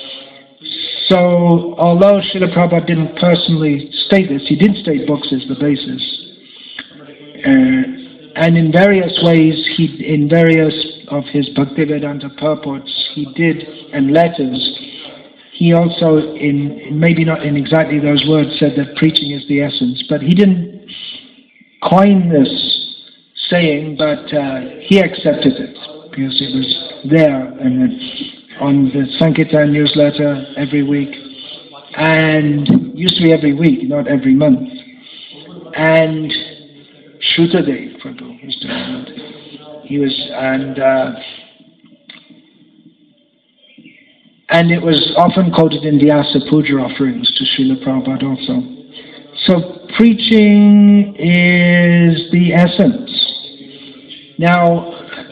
So, although Srila Prabhupada didn't personally state this, he did state books as the basis. Uh, and in various ways, he, in various of his Bhaktivedanta purports, he did, and letters, he also, in maybe not in exactly those words, said that preaching is the essence. But he didn't coin this saying, but uh, he accepted it, because it was there, and then on the Sankirtan newsletter every week, and used to be every week, not every month. And Shrutadev Prabhu used to have it. He was, and uh, and it was often quoted in the Asa Puja offerings to Srila Prabhupada also. So preaching is the essence. Now,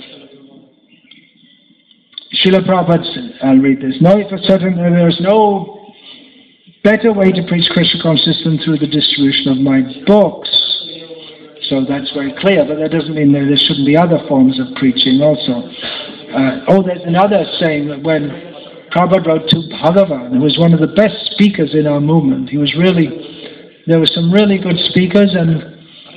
Srila Prabhupada, I'll read this. Know for certain that there is no better way to preach Krishna consciousness than through the distribution of my books. So that's very clear, but that doesn't mean that there shouldn't be other forms of preaching also. Uh, oh, there's another saying that when Prabhupada wrote to Bhagavan, who was one of the best speakers in our movement, he was really, there were some really good speakers, and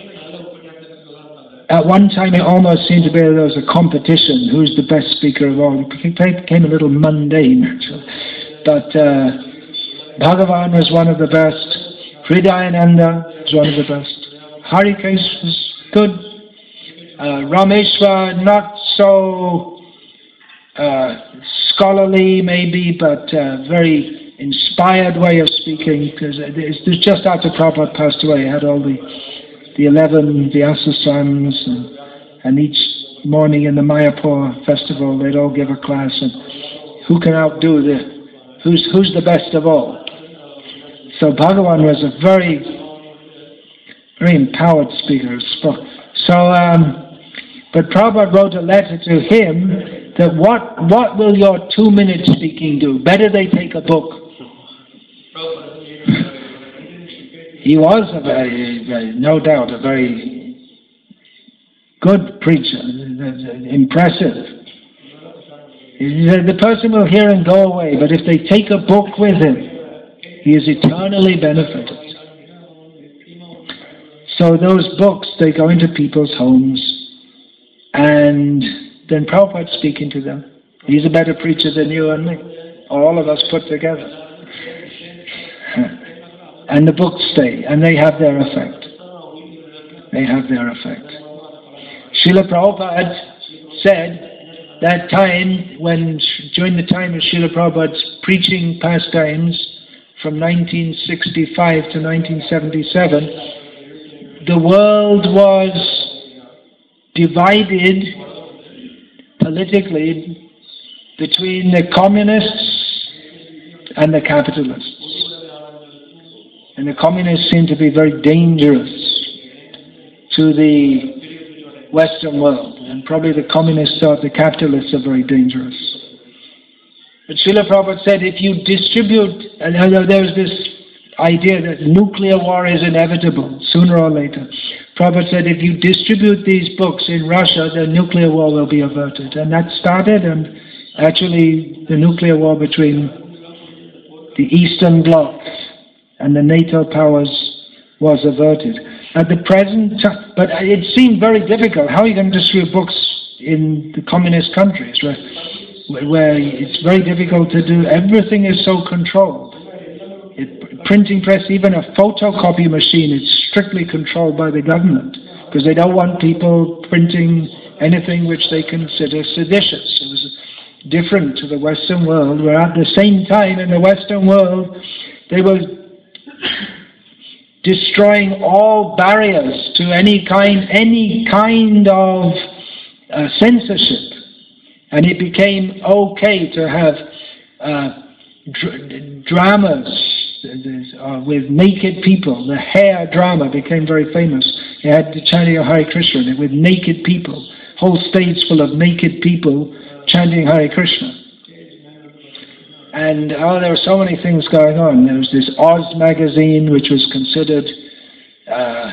at one time it almost seemed to be there was a competition, who's the best speaker of all. It became a little mundane, actually. But uh, Bhagavan was one of the best, Hridayananda was one of the best, Harikesh was good, uh, Rameshwar not so uh, scholarly maybe, but uh, very inspired way of speaking, because it's just after Prabhupada passed away, he had all the the eleven Vyasa sons, and, and each morning in the Mayapur festival they'd all give a class, and who can outdo the, who's who's the best of all. So Bhagavan was a very, very empowered speaker. So, um, but Prabhupada wrote a letter to him that what what will your two minute speaking do? Better they take a book. He was, a very, very, no doubt, a very good preacher, impressive. He said, the person will hear and go away, but if they take a book with him, he is eternally benefited. So those books, they go into people's homes, and then Prabhupada speaking to them. He's a better preacher than you and me, or all of us put together. And the books stay, and they have their effect. They have their effect. Srila Prabhupada said that time when, during the time of Srila Prabhupada's preaching pastimes from nineteen sixty-five to nineteen seventy-seven, the world was divided politically between the communists and the capitalists. And the communists seem to be very dangerous to the Western world. And probably the communists thought the capitalists are very dangerous. But Srila Prabhupada said, if you distribute, and there was this idea that nuclear war is inevitable, sooner or later. Prabhupada said, if you distribute these books in Russia, the nuclear war will be averted. And that started, and Actually, the nuclear war between the Eastern Bloc and the NATO powers was averted. At the present time, but it seemed very difficult. How are you going to distribute books in the communist countries where, where it's very difficult to do? Everything is so controlled. It, printing press, even a photocopy machine, is strictly controlled by the government because they don't want people printing anything which they consider seditious. It was different to the Western world, where at the same time in the Western world they were destroying all barriers to any kind, any kind of uh, censorship, and it became okay to have uh, dr dramas uh, with naked people. The hair drama became very famous. You had the chanting of Hare Krishna with naked people, whole stage full of naked people chanting Hare Krishna. And oh, there were so many things going on. There was this Oz magazine, which was considered uh,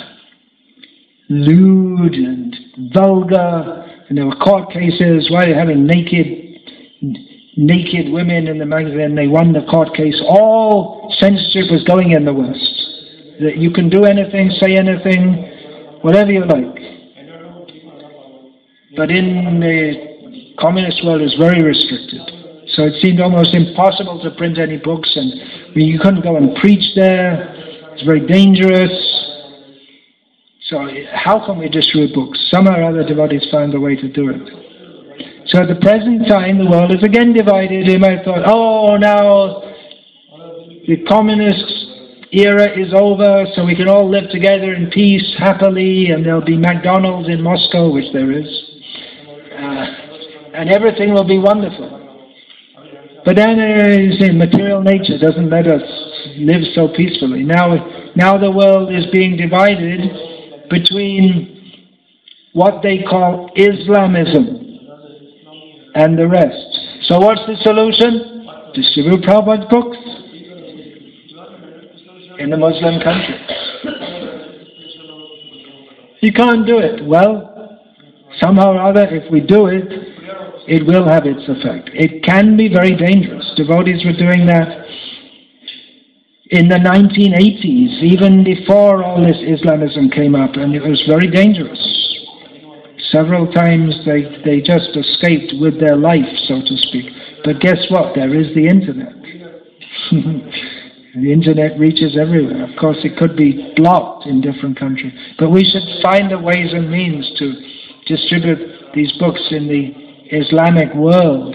lewd and vulgar, and there were court cases. Why are you having naked, naked women in the magazine? They won the court case. All censorship was going in the West. That you can do anything, say anything, whatever you like. But in the communist world, it's very restricted. So it seemed almost impossible to print any books, and I mean, you couldn't go and preach there. It's very dangerous. So how can we distribute books? Somehow or other devotees found a way to do it. So at the present time, the world is again divided. You might have thought, oh, now the communist era is over, so we can all live together in peace, happily, and there'll be McDonald's in Moscow, which there is, uh, and everything will be wonderful. But then, uh, you see, material nature doesn't let us live so peacefully. Now, now the world is being divided between what they call Islamism and the rest. So what's the solution? Distribute Prabhupada's books in the Muslim countries. You can't do it. Well, somehow or other, if we do it, it will have its effect. It can be very dangerous. Devotees were doing that in the nineteen eighties, even before all this Islamism came up, and it was very dangerous. Several times they, they just escaped with their life, so to speak. But guess what? There is the internet. The internet reaches everywhere. Of course, it could be blocked in different countries. But we should find the ways and means to distribute these books in the Islamic world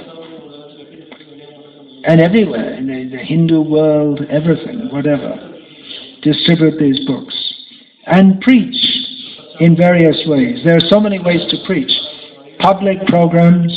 and everywhere, in the, the Hindu world, everything, whatever. Distribute these books and preach in various ways. There are so many ways to preach. Public programs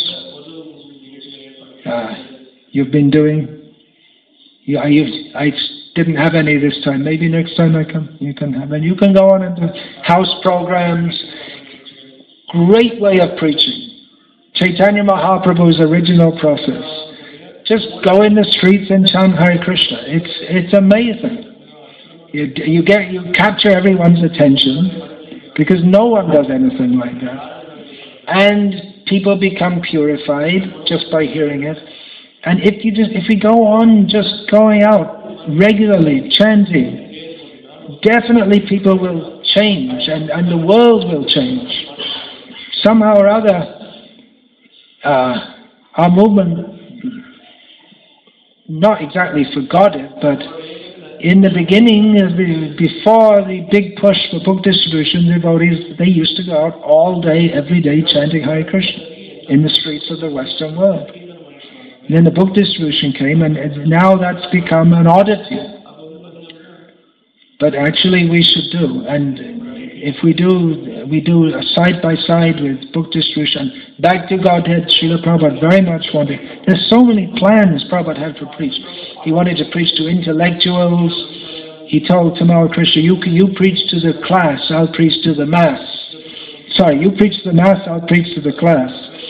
uh, you've been doing. You, I, you, I didn't have any this time. Maybe next time I come, you can have any. You can go on and do house programs. Great way of preaching. Chaitanya Mahaprabhu's original process. Just go in the streets and chant Hare Krishna. It's it's amazing. You you get you capture everyone's attention because no one does anything like that, and people become purified just by hearing it. And if you just if we go on just going out regularly chanting, definitely people will change, and and the world will change somehow or other. Uh, our movement not exactly forgot it, but in the beginning, before the big push for book distribution, devotees, they used to go out all day, every day, chanting Hare Krishna in the streets of the Western world. And then the book distribution came, and now that's become an oddity. But actually we should do, and if we do, we do a side-by-side with book distribution. Back to Godhead, Srila Prabhupada very much wanted. There's so many plans Prabhupada had to preach. He wanted to preach to intellectuals. He told Tamal Krishna, you, you preach to the class, I'll preach to the mass. Sorry, you preach to the mass, I'll preach to the class.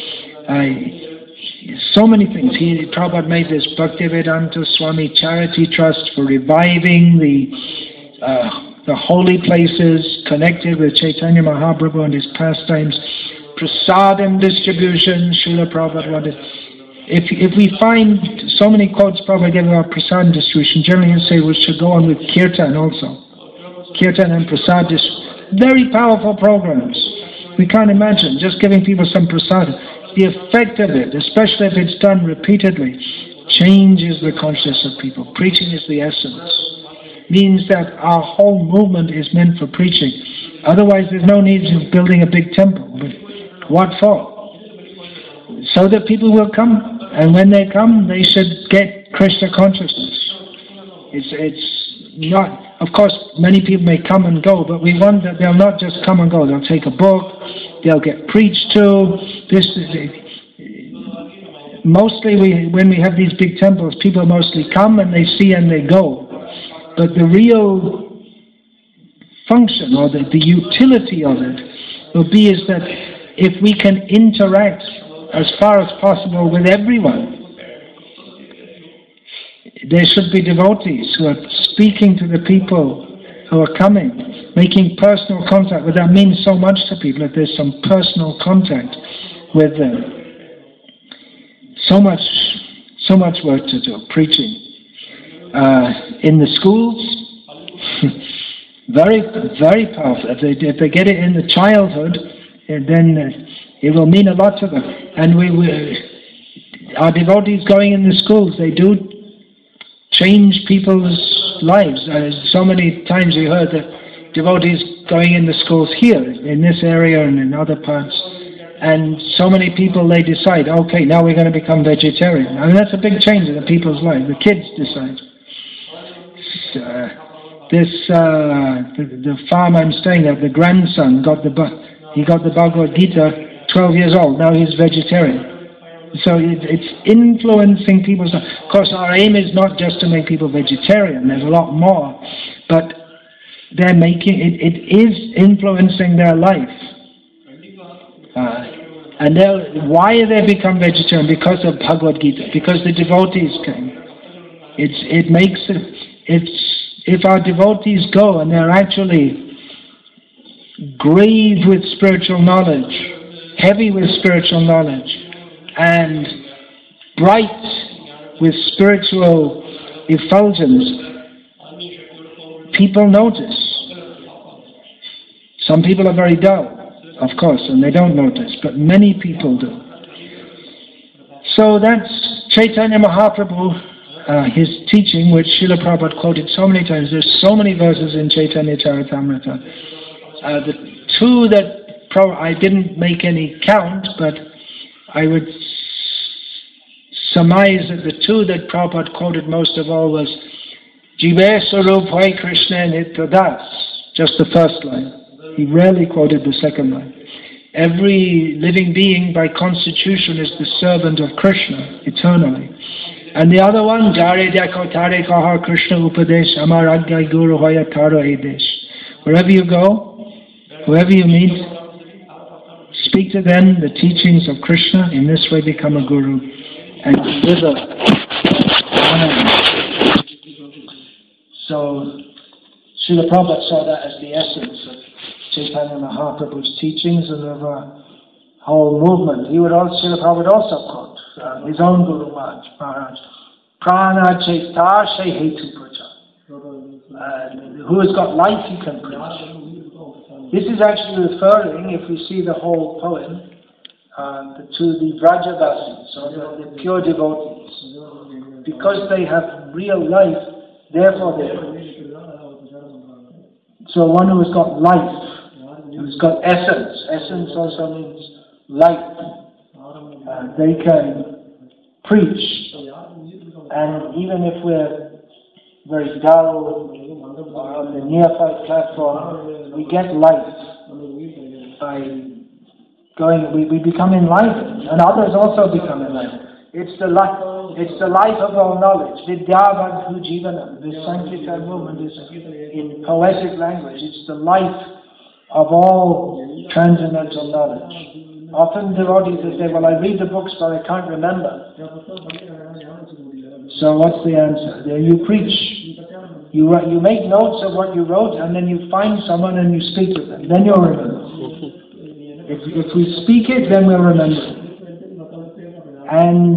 I, so many things. He, Prabhupada made this Bhaktivedanta Swami Charity Trust for reviving the uh, the holy places connected with Chaitanya Mahaprabhu and his pastimes. Prasadam distribution, Srila Prabhupada wanted. if if we find so many quotes Prabhupada gave about prasad distribution, generally he'll say we should go on with kirtan also. Kirtan and prasad distribution. Very powerful programs. We can't imagine just giving people some prasad. The effect of it, especially if it's done repeatedly, changes the consciousness of people. Preaching is the essence. Means that our whole movement is meant for preaching. Otherwise there's no need of building a big temple. But what for? So that people will come, and when they come, they should get Krishna consciousness. It's it's not, of course, many people may come and go, but we want that they'll not just come and go. They'll take a book, they'll get preached to. This mostly we when we have these big temples, people mostly come and they see and they go. But the real function or the, the utility of it will be is that if we can interact as far as possible with everyone. There should be devotees who are speaking to the people who are coming, making personal contact with them. Means so much to people if there's some personal contact with them. So much, so much work to do, preaching. Uh, in the schools, very, very powerful. If they, if they get it in the childhood, then uh, it will mean a lot to them. And we, we, our devotees going in the schools, they do change people's lives. Uh, so many times we heard that devotees going in the schools here, in this area and in other parts, and so many people, they decide, okay, now we're going to become vegetarian. I mean, that's a big change in the people's life. The kids decide. Uh, this, uh, the, the farm I'm staying at, the grandson got the, he got the Bhagavad Gita, twelve years old, now he's vegetarian. So it, it's influencing people's lives. Of course, our aim is not just to make people vegetarian, there's a lot more, but they're making, it, it is influencing their life. Uh, and why they become vegetarian? Because of Bhagavad Gita, because the devotees came. It's, it makes it, it's, if our devotees go and they're actually grave with spiritual knowledge, heavy with spiritual knowledge, and bright with spiritual effulgence, people notice. Some people are very dull, of course, and they don't notice, but many people do. So that's Chaitanya Mahaprabhu, uh, his teaching, which Srila Prabhupada quoted so many times. There's so many verses in Chaitanya Charitamrita. Uh, the two that pro I didn't make any count, but I would surmise that the two that Prabhupada quoted most of all was Jive Sarup Hoy Krishna Nityadas, just the first line. He rarely quoted the second line. Every living being by constitution is the servant of Krishna eternally. And the other one, Jare Deko Tare Kaha Krishna Upadesh Amar Agya Guru Hoya Taro Edesh. Wherever you go, whoever you meet, speak to them the teachings of Krishna, in this way become a guru and deliver. So Srila Prabhupada saw that as the essence of Chaitanya Mahaprabhu's teachings and of a whole movement. He would also, Srila Prabhupada also quote uh, his own Guru Maharaj, Prana Chaita She Hetu Pracha. Who has got life, he can preach. This is actually referring, if we see the whole poem, uh, to the Vrajavasis, or the, the pure devotees. Because they have real life, therefore they preach. So one who has got life, who's got essence, essence also means light, uh, they can preach. And even if we're very dull or on the neophyte platform, we get light by going, we, we become enlightened, and others also become enlightened. It's the life, it's the life of all knowledge. Vidyavadhu Jivanam. This Sankirtan movement is in poetic language. It's the life of all transcendental knowledge. Often devotees they say, well, I read the books but I can't remember. So what's the answer? There you preach. You write, you make notes of what you wrote, and then you find someone and you speak to them. Then you'll remember. If, if we speak it, then we'll remember. And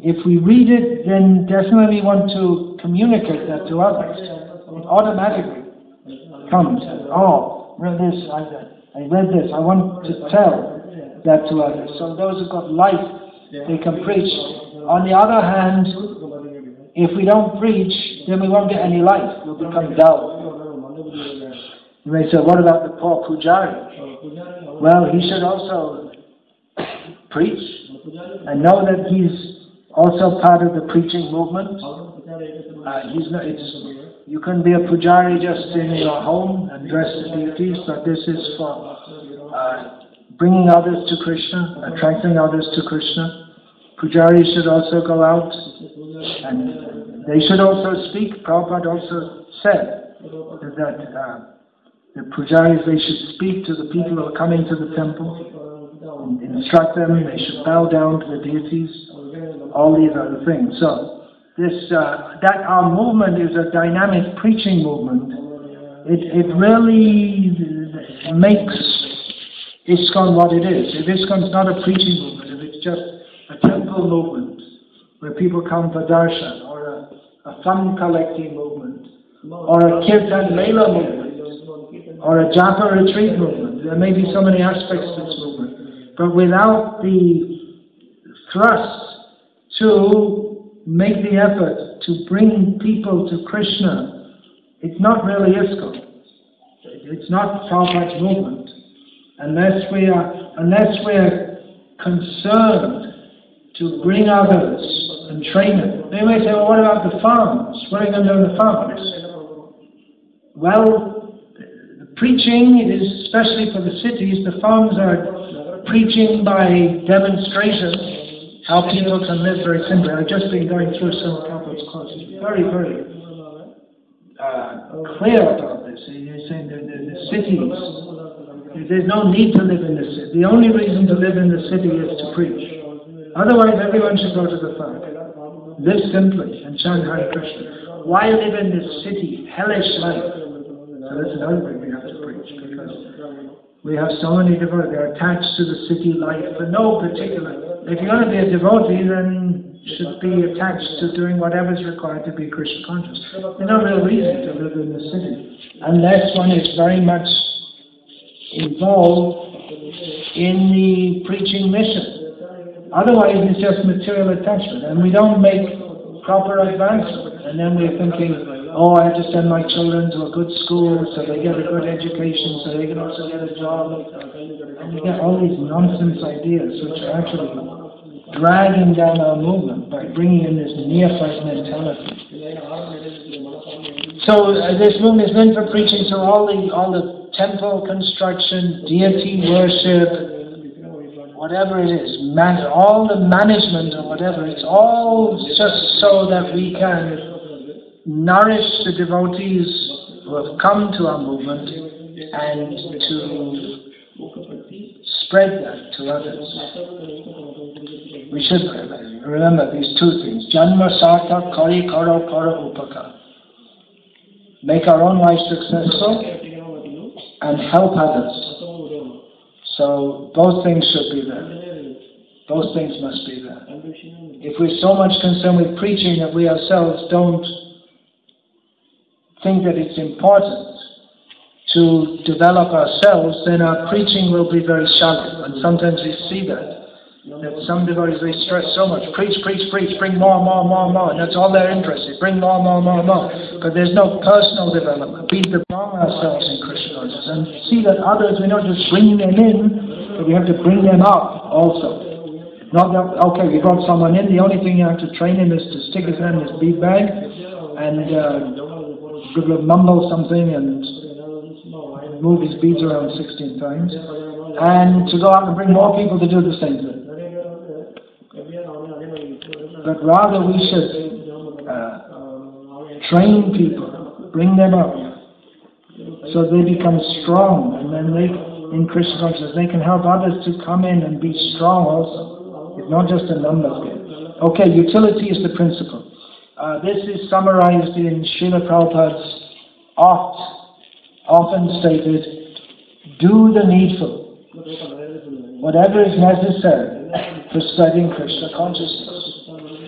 if we read it, then definitely want to communicate that to others. It automatically comes. Oh, read this, I, I read this. I want to tell that to others. So those who've got life, they can preach. On the other hand, if we don't preach, then we won't get any life. We'll become dull. You may say, what about the poor pujari? Well, he should also preach and know that he's also part of the preaching movement. Uh, he's not, it's, you can be a pujari just in your home and dress the deities, but this is for uh, bringing others to Krishna, attracting others to Krishna. Pujaris should also go out and they should also speak. Prabhupada also said that uh, the pujaris, they should speak to the people who are coming to the temple, instruct them, they should bow down to the deities, all these other things. So, this uh, that our movement is a dynamic preaching movement. It, it really makes ISKCON what it is. If ISKCON is not a preaching movement, if it's just a temple movement where people come for darshan, or a, a fund collecting movement, or a kirtan mela movement, or a japa retreat movement. There may be so many aspects to this movement, but without the thrust to make the effort to bring people to Krishna, it's not really ISKCON. It's not Prabhupada's movement, unless we are unless we are concerned to bring others and train them. They may say, well, what about the farms? What are you going to do in the farms? Well, the preaching, it is especially for the cities, the farms are preaching by demonstration, how people can live very simply. I've just been going through some of Prabhupada's courses. Very, very uh, clear about this. He's saying that the, the cities, there's no need to live in the city. The only reason to live in the city is to preach. Otherwise, everyone should go to the farm. Live simply and chant Hare Krishna. Why live in this city, hellish life? So that's another thing we have to preach, because we have so many devotees. They're attached to the city life for no particular. If you're going to be a devotee, then you should be attached to doing whatever is required to be Krishna conscious. There's no real reason to live in the city, unless one is very much involved in the preaching mission. Otherwise, it's just material attachment, and we don't make proper advancement. And then we're thinking, oh, I have to send my children to a good school so they get a good education, so they can also get a job. And you get all these nonsense ideas which are actually dragging down our movement by bringing in this neophyte mentality. So uh, this movement is meant for preaching, so all the all the temple construction, deity worship, whatever it is, man, all the management or whatever, it's all just so that we can nourish the devotees who have come to our movement and to spread that to others. We should remember these two things. Janma sartha kari karo karo upaka. Make our own life successful and help others. So both things should be there. Both things must be there. If we're so much concerned with preaching that we ourselves don't think that it's important to develop ourselves, then our preaching will be very shallow. And sometimes we see that. That some devotees, they stress so much. Preach, preach, preach, bring more, more, more, more. And that's all they're interested. Bring more, more, more, more. Because there's no personal development. We belong ourselves in Krishna consciousness and see that others, we're not just bringing them in, but we have to bring them up also. Not that, okay, we brought someone in, the only thing you have to train him is to stick his hand in his bead bag and uh, mumble something and move his beads around sixteen times, and to go out and bring more people to do the same thing. But rather we should uh, train people, bring them up, so they become strong, and then they, in Krishna consciousness, they can help others to come in and be strong also. It's not just a numbers game. Okay, utility is the principle. Uh, this is summarized in Srila Prabhupada's oft, often stated, do the needful, whatever is necessary for spreading Krishna consciousness.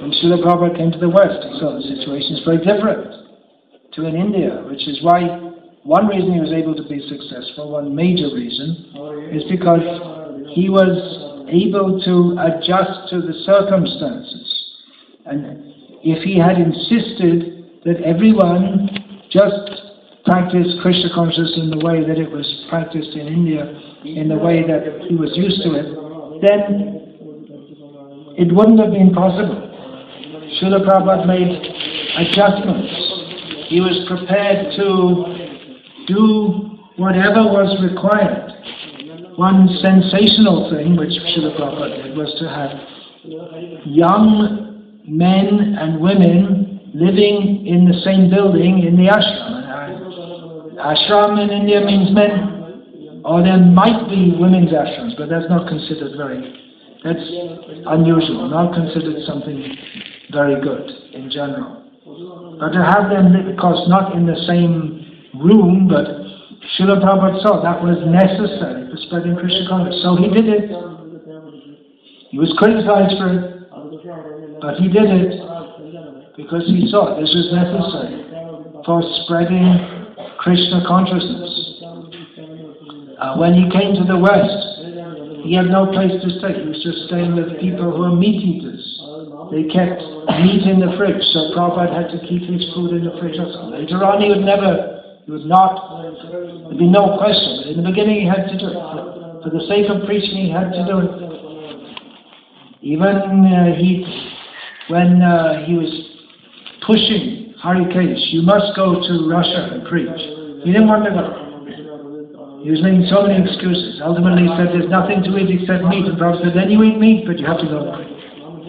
when Srila Prabhupada came to the West, he saw the situation is very different to in India, which is why one reason he was able to be successful, one major reason, is because he was able to adjust to the circumstances. And if he had insisted that everyone just practice Krishna consciousness in the way that it was practiced in India, in the way that he was used to it, then it wouldn't have been possible. Srila Prabhupada made adjustments. He was prepared to do whatever was required. One sensational thing which Srila Prabhupada did was to have young men and women living in the same building in the ashram. Ashram in India means men, or there might be women's ashrams, but that's not considered very, that's unusual, not considered something very good in general. But to have them live, of course, not in the same room, but Srila Prabhupada saw that was necessary for spreading Krishna consciousness. So he did it. He was criticized for it, but he did it because he saw this was necessary for spreading Krishna consciousness. Uh, when he came to the West, he had no place to stay. He was just staying with people who were meat eaters. They kept meat in the fridge, so Prabhupada had to keep his food in the fridge also. Later on he would never, he would not, there'd be no question. But in the beginning he had to do it. For, for the sake of preaching he had to do it. Even uh, he, when uh, he was pushing Harikesh, you must go to Russia and preach. He didn't want to go. He was making so many excuses. Ultimately he said, there's nothing to eat except meat. And Prabhupada said, then you eat meat, but you have to go and preach.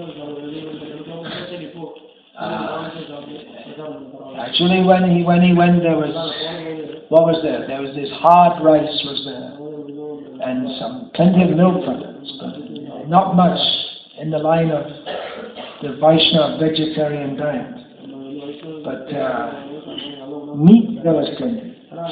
Uh, actually, when he when he went, there was, what was there? There was this hard rice was there, and some plenty of milk products, but not much in the line of the Vaishnava vegetarian diet. But uh, meat there was plenty.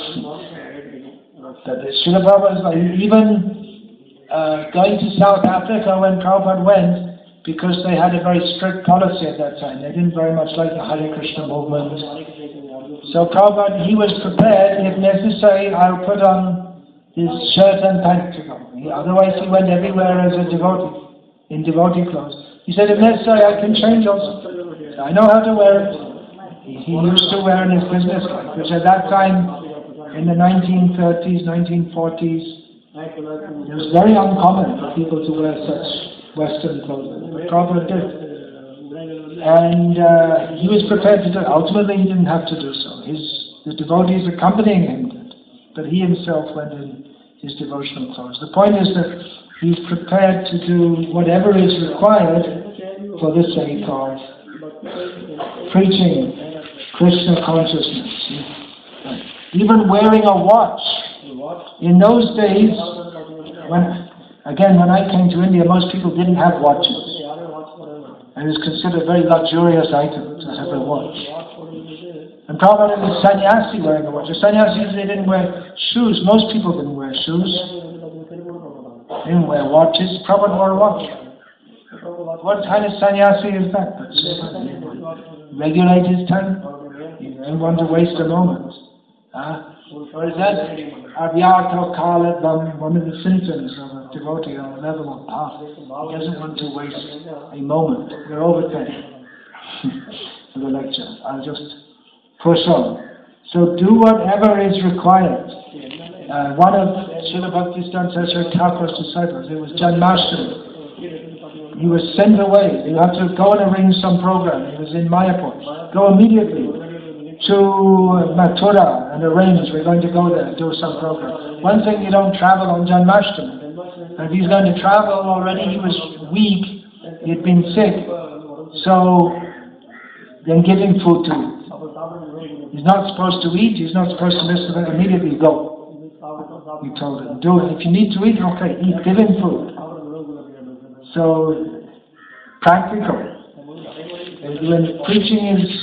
But the Srila Prabhupada was like, even uh, going to South Africa when Prabhupada went, because they had a very strict policy at that time. They didn't very much like the Hare Krishna movement. So Prabhupada, he was prepared, if necessary, I'll put on his shirt and pants to go. He, otherwise he went everywhere as a devotee, in devotee clothes. He said, if necessary, I can change also. I know how to wear it. He, he used to wear in his business life, which at that time, in the nineteen thirties, nineteen forties, it was very uncommon for people to wear such Western clothing. But Prabhupada did. And uh, he was prepared to do it. Ultimately, he didn't have to do so. His the devotees accompanying him did. But he himself went in his devotional clothes. The point is that he's prepared to do whatever is required for the sake of preaching Krishna consciousness. Even wearing a watch. In those days, when again, when I came to India, most people didn't have watches. It was considered a very luxurious item to have a watch. And Prabhupada was a sannyasi wearing a watch. The sannyasis, they didn't wear shoes. Most people didn't wear shoes. They didn't wear watches. Prabhupada wore a watch. What kind of sannyasi is that? Regulate his time. You don't want to waste a moment. Huh? Or is that avyartha kaladam, one of the symptoms of a devotee on the level of path? He doesn't want to waste a moment. We're over time for the lecture. I'll just push on. So do whatever is required. Uh, one of Srila Bhaktisiddhanta Saraswati Thakur's disciples, it was Janmashtami. He was sent away. You have to go and arrange some program. He was in Mayapur. Go immediately to Mathura and arrange, we're going to go there and do some program. One thing, you don't travel on Janmashtami. And if he's going to travel already, he was weak, he had been sick, so then give him food to eat. He's not supposed to eat, he's not supposed to miss the event, immediately go. We told him, do it. If you need to eat, okay, eat, give him food. So, practical. When preaching is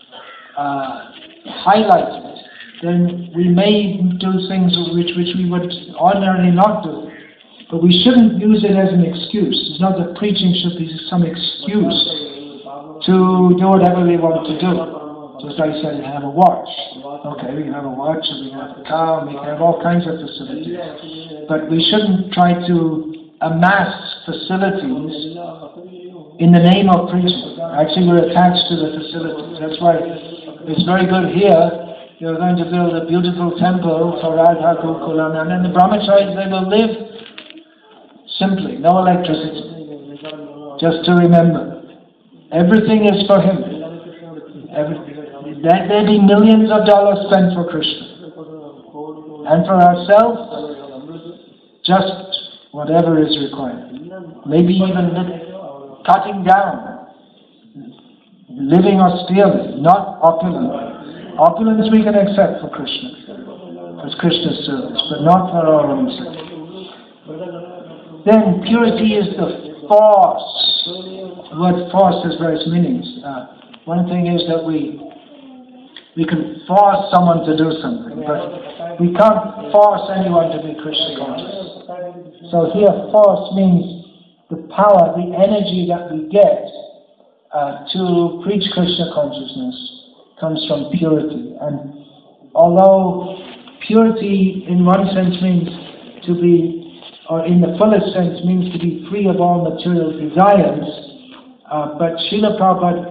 Uh, highlighted, then we may do things which, which we would ordinarily not do. But we shouldn't use it as an excuse. It's not that preaching should be some excuse to do whatever we want to do. Just like I said, we have a watch. Okay, we can have a watch, and we can have a car, and we can have all kinds of facilities. But we shouldn't try to amass facilities in the name of preaching. Actually, we're attached to the facilities. That's why it's very good here. You're going to build a beautiful temple for Radha Gokulam, and then the brahmacharis, they will live simply, no electricity. Just to remember, everything is for him. Everything. There'll be millions of dollars spent for Krishna. And for ourselves, just whatever is required. Maybe even cutting down, living austerely, not opulent. Opulence we can accept for Krishna, as Krishna's service, but not for our own sake. Then purity is the force. The word force has various meanings. Uh, one thing is that we we can force someone to do something, but we can't force anyone to be Krishna conscious. So here force means the power, the energy that we get uh, to preach Krishna consciousness comes from purity. And although purity in one sense means to be, or in the fullest sense means to be free of all material desires, uh, but Srila Prabhupada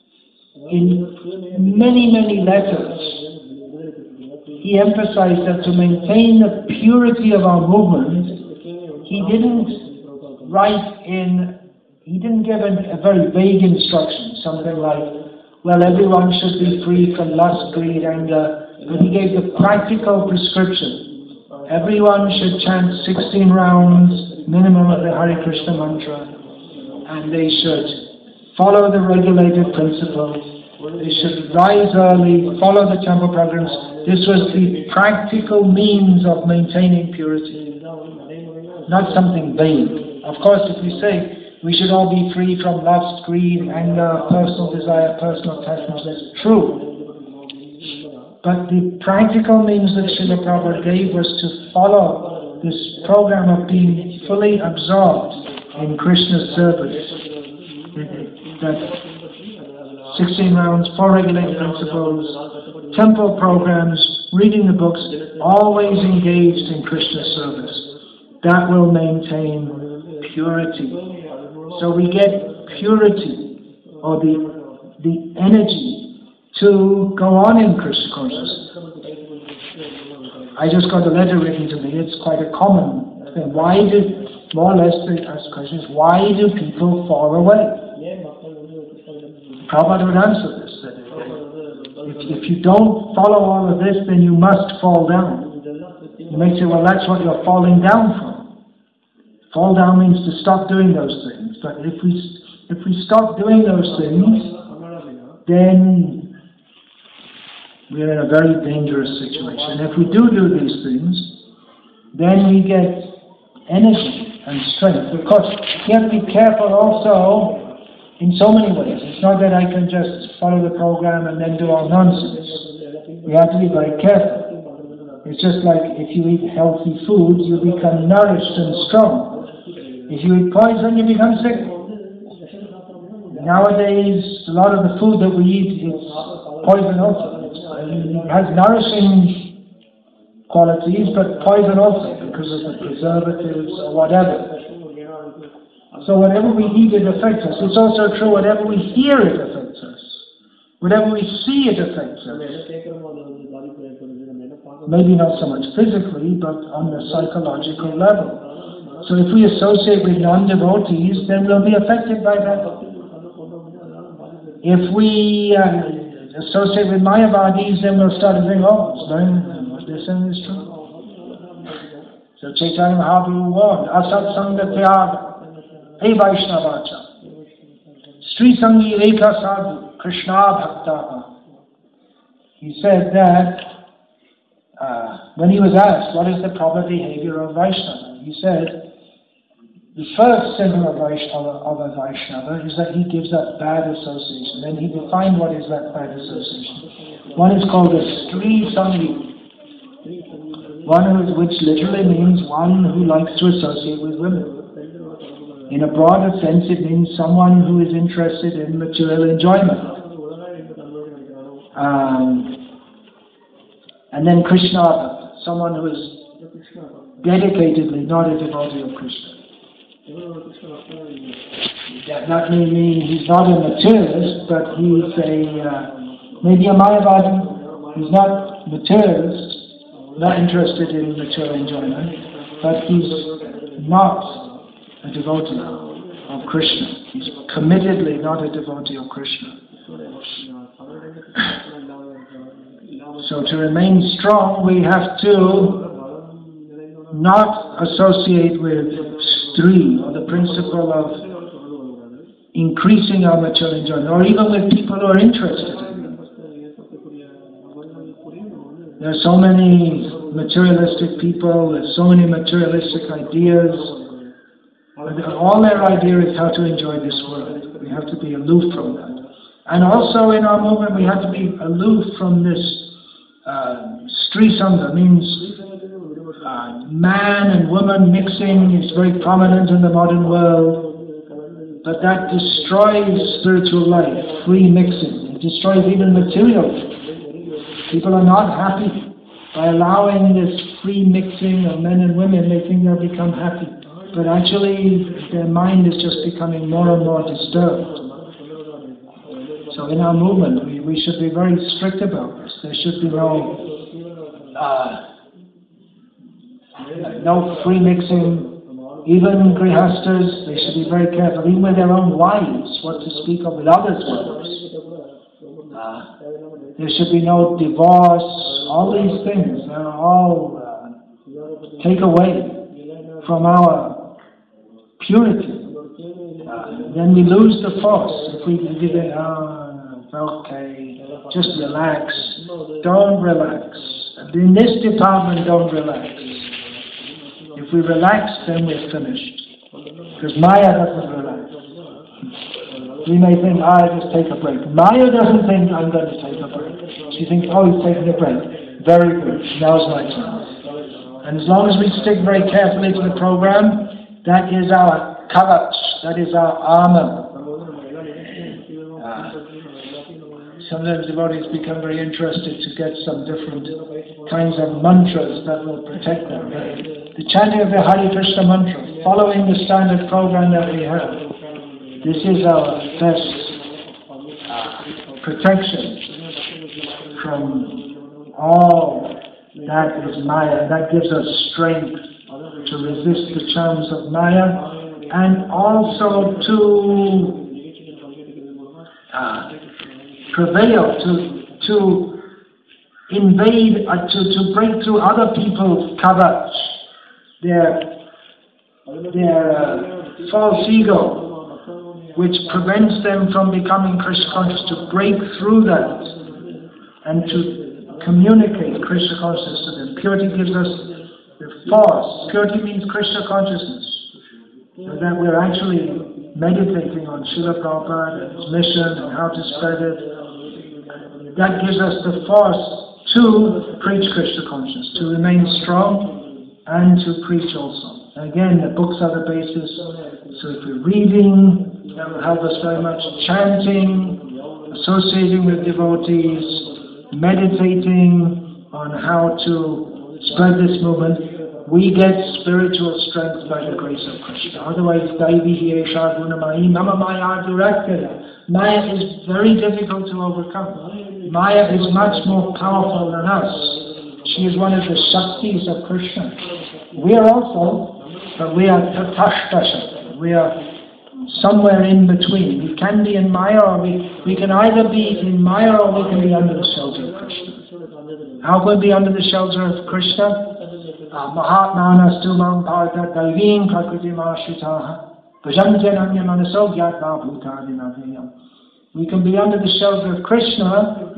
in many, many letters, he emphasized that to maintain the purity of our movement, he didn't write in, he didn't give a, a very vague instruction, something like, well, everyone should be free from lust, greed, anger. But he gave the practical prescription. Everyone should chant sixteen rounds minimum of the Hare Krishna mantra, and they should follow the regulated principles. They should rise early, follow the temple programs. This was the practical means of maintaining purity, not something vague. Of course, if we say we should all be free from lust, greed, anger, personal desire, personal attachments. That's true. But the practical means that Srila Prabhupada gave was to follow this program of being fully absorbed in Krishna's service. That sixteen rounds, four regulated principles, temple programs, reading the books, always engaged in Krishna's service. That will maintain purity. So we get purity, or the the energy to go on in Krishna consciousness. I just got a letter written to me. It's quite a common thing. Why do, more or less, they ask questions, why do people fall away? Prabhupada would answer this. That if, if you don't follow all of this, then you must fall down. You may say, well, that's what you're falling down from. Fall down means to stop doing those things. But if we if we stop doing those things, then we're in a very dangerous situation. If we do do these things, then we get energy and strength. Of course, you have to be careful also in so many ways. It's not that I can just follow the program and then do all nonsense. We have to be very careful. It's just like if you eat healthy food, you become nourished and strong. If you eat poison, you become sick. Nowadays, a lot of the food that we eat is poison also. It has nourishing qualities, but poison also because of the preservatives or whatever. So whatever we eat, it affects us. It's also true, whatever we hear, it affects us. Whatever we see, it affects us. Maybe not so much physically, but on the psychological level. So if we associate with non-devotees, then we'll be affected by that. If we uh, associate with Mayavadis, then we'll start to think, oh, it's learning, what they're saying is true. So Chaitanya Mahaprabhu warned, Asat Sangha Tyag, Hey Vaishnavacha, Sri Sangi Rekha Sadhu, Krishna Bhakta. He said that uh, when he was asked, what is the proper behavior of Vaishnava? He said, the first sin of a Vaishnava, of a Vaishnava is that he gives up bad association. Then he defined what is that bad association. One is called a Sri Sangi, one who, which literally means one who likes to associate with women. In a broader sense, it means someone who is interested in material enjoyment. Um, and then Krishna, someone who is dedicatedly not a devotee of Krishna. That not may mean he's not a materialist, but he's a uh, maybe a Mayavadi. He's not materialist, not interested in material enjoyment, but he's not a devotee of Krishna. He's committedly not a devotee of Krishna. So to remain strong, we have to not associate with stri, or the principle of increasing our material enjoyment, or even with people who are interested in it. There are so many materialistic people, there's so many materialistic ideas. All their idea is how to enjoy this world. We have to be aloof from that. And also in our movement, we have to be aloof from this uh, stri sangha, means uh, man and woman mixing is very prominent in the modern world, but that destroys spiritual life, free mixing. It destroys even material life. People are not happy by allowing this free mixing of men and women. They think they'll become happy, but actually their mind is just becoming more and more disturbed. So in our movement, we, we should be very strict about this. There should be no uh, no free mixing. Even grihastas, they should be very careful, even with their own wives, what to speak of with others' wives. Uh, there should be no divorce. All these things are all uh, take away from our purity. Uh, then we lose the force. If we give it, oh, okay, just relax. Don't relax. In this department, don't relax. If we relax, then we're finished. Because Maya doesn't relax. We may think, oh, I'll just take a break. Maya doesn't think, I'm going to take a break. She thinks, oh, he's taking a break. Very good. Now's my time. And as long as we stick very carefully to the program, that is our kavach, that is our armor. Uh, sometimes devotees become very interested to get some different kinds of mantras that will protect them. The, the chanting of the Hare Krishna mantra, following the standard program that we have, this is our best uh, protection from all that is Maya. That gives us strength to resist the charms of Maya, and also to uh, prevail, to to invade, uh, to, to break through other people's kavach, their, their uh, false ego, which prevents them from becoming Krishna conscious, to break through that and to communicate Krishna consciousness to them. Purity gives us the force. Purity means Krishna consciousness. So that we're actually meditating on Srila Prabhupada and his mission and how to spread it. That gives us the force to preach Krishna consciousness, to remain strong and to preach also. And again, the books are the basis. So if we're reading, that will help us very much. Chanting, associating with devotees, meditating on how to spread this movement, we get spiritual strength by the grace of Krishna. Otherwise, Daivi Esha Gunamayi Mama Maya directed. Maya is very difficult to overcome. Maya is much more powerful than us. She is one of the Shaktis of Krishna. We are also, but we are Tatashtasha. We are somewhere in between. We can be in Maya, or we, we can either be in Maya or we can be under the shelter of Krishna. How can we be under the shelter of Krishna? Mahatmana stumam bharata daivim prakriti mashitaha bhajanjananya manaso gyatva bhutadinavayam. We can be under the shelter of Krishna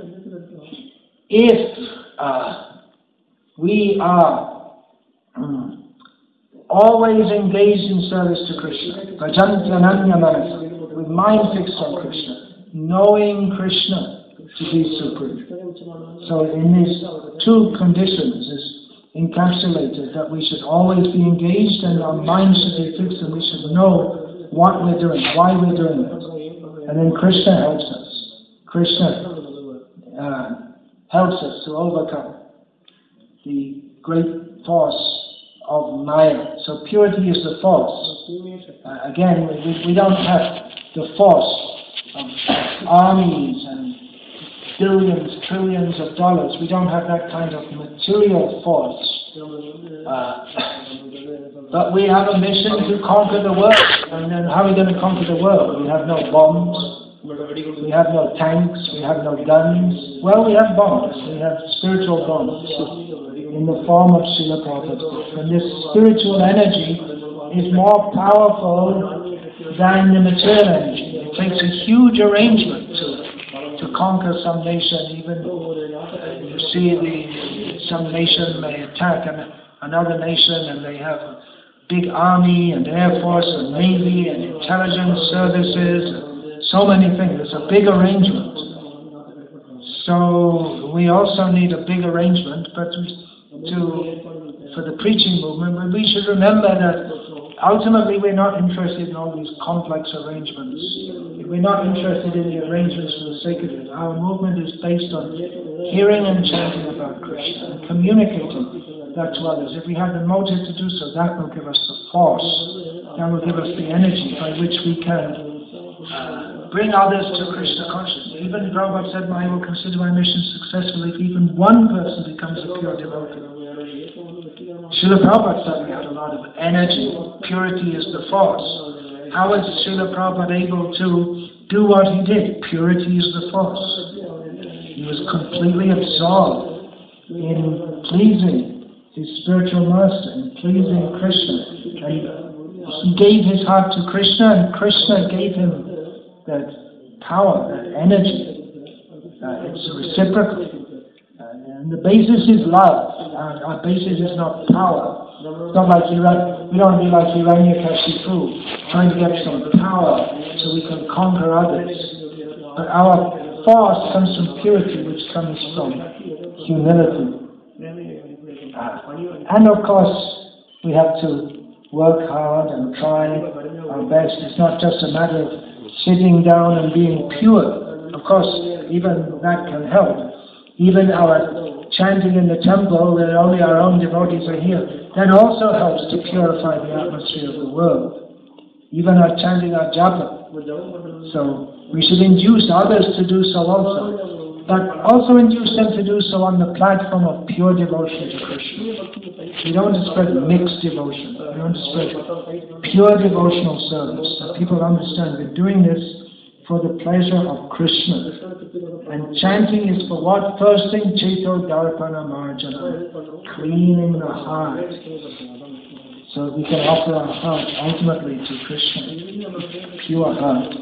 if uh, we are um, always engaged in service to Krishna. Bhajanjananya manasa, with mind fixed on Krishna, knowing Krishna to be supreme. So in these two conditions, this encapsulated, that we should always be engaged and our minds should be fixed and we should know what we're doing, why we're doing it. And then Krishna helps us. Krishna uh, helps us to overcome the great force of Maya. So purity is the force. Uh, again, we, we don't have the force of armies and billions, trillions of dollars. We don't have that kind of material force. Uh, but we have a mission to conquer the world. And then how are we going to conquer the world? We have no bombs. We have no tanks. We have no guns. Well, we have bombs. We have spiritual bombs in the form of Srila Prabhupada. And this spiritual energy is more powerful than the material energy. It takes a huge arrangement to to conquer some nation. Even uh, you see the, some nation may attack an, another nation and they have a big army and air force and navy and intelligence services and so many things. It's a big arrangement. So we also need a big arrangement, but to for the preaching movement, but we should remember that ultimately we're not interested in all these complex arrangements. We're not interested in the arrangements for the sake of it. Our movement is based on hearing and chanting about Krishna and communicating that to others. If we have the motive to do so, that will give us the force, that will give us the energy by which we can uh, bring others to Krishna consciousness. Even Prabhupada said, I will consider my mission successful if even one person becomes a pure devotee. Srila Prabhupada said we had a lot of energy. Purity is the force. How was Srila Prabhupada able to do what he did? Purity is the force. He was completely absorbed in pleasing his spiritual master, in pleasing Krishna. And he gave his heart to Krishna, and Krishna gave him that power, that energy. Uh, it's reciprocal. And the basis is love. Our, our basis is not power. It's not like Hiran, we don't be like Hiranyakashipu, trying to get some power so we can conquer others. But our force comes from purity, which comes from humility. Uh, and of course, we have to work hard and try our best. It's not just a matter of sitting down and being pure. Of course, even that can help. Even our chanting in the temple, where only our own devotees are here, that also helps to purify the atmosphere of the world. Even our chanting our japa. So we should induce others to do so also, but also induce them to do so on the platform of pure devotion to Krishna. We don't want to spread mixed devotion. We want to spread pure devotional service. So people understand we're doing this for the pleasure of Krishna. And chanting is for what? First thing, Cheto Darpana Marjana, cleaning the heart. So we can offer our heart ultimately to Krishna, pure heart.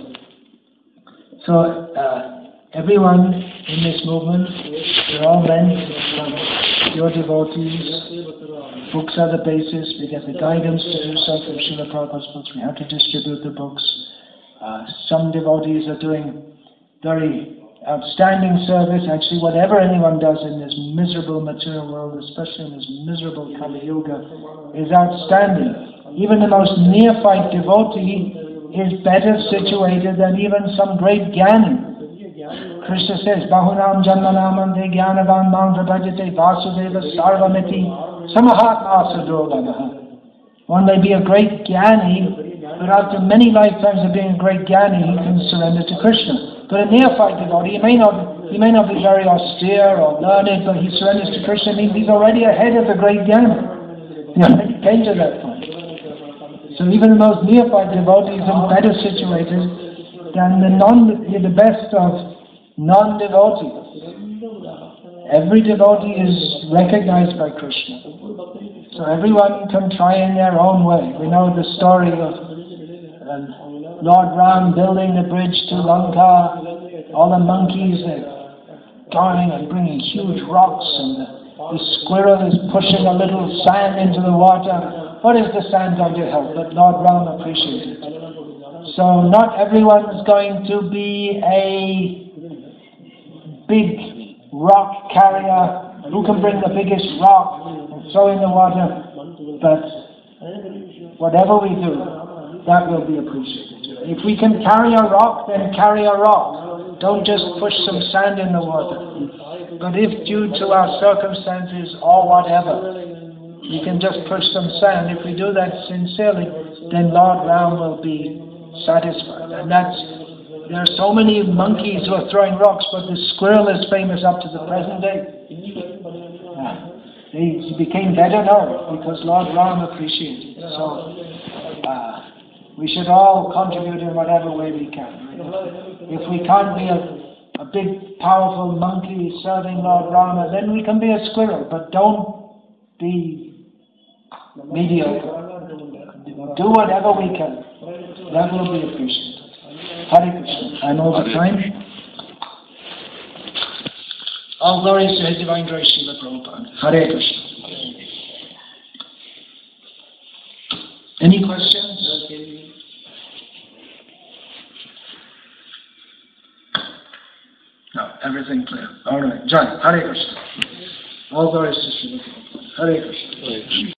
So uh, everyone in this movement, we're all meant to become pure devotees. Books are the basis. We get the guidance to do so from Srila Prabhupada's books. We have to distribute the books. Uh, some devotees are doing very outstanding service. Actually, whatever anyone does in this miserable material world, especially in this miserable Kali Yuga, is outstanding. Even the most neophyte devotee is better situated than even some great Jnani. Krishna says, Bahunam Janmanamante Jnanavan Mam Prabhajate Vasudeva Sarvamiti Samahatma Sadurlanaha. One may be a great Jnani, but after many lifetimes of being a great Jnani, he can surrender to Krishna. But a neophyte devotee, he may not, he may not be very austere or learned, but he surrenders to Krishna, means he's already ahead of the great Jnani. He already came to that point. So even the most neophyte devotees are better situated than the non, the best of non-devotees. Every devotee is recognized by Krishna. So everyone can try in their own way. We know the story of uh, Lord Ram building the bridge to Lanka. All the monkeys are going and bringing huge rocks, and the, the squirrel is pushing a little sand into the water. What is the sand going to help? But Lord Ram appreciated it. So not everyone is going to be a big rock carrier who can bring the biggest rock and throw in the water, but whatever we do, that will be appreciated. If we can carry a rock, then carry a rock. Don't just push some sand in the water. But if due to our circumstances or whatever, we can just push some sand, if we do that sincerely, then Lord Ram will be satisfied. And that's, there are so many monkeys who are throwing rocks, but the squirrel is famous up to the present day. Yeah. He became better now because Lord Ram appreciated it. So uh, we should all contribute in whatever way we can. If we can't be a, a big, powerful monkey serving Lord Rama, then we can be a squirrel, but don't be mediocre. Do whatever we can. That will be appreciated. Hare Krishna. I'm over time. All glories to His Divine Grace, Srila Prabhupada. Hare Krishna. Any questions? No, everything clear. All right. Jai. Hare Krishna. All glories to Srila Prabhupada. Hare Krishna.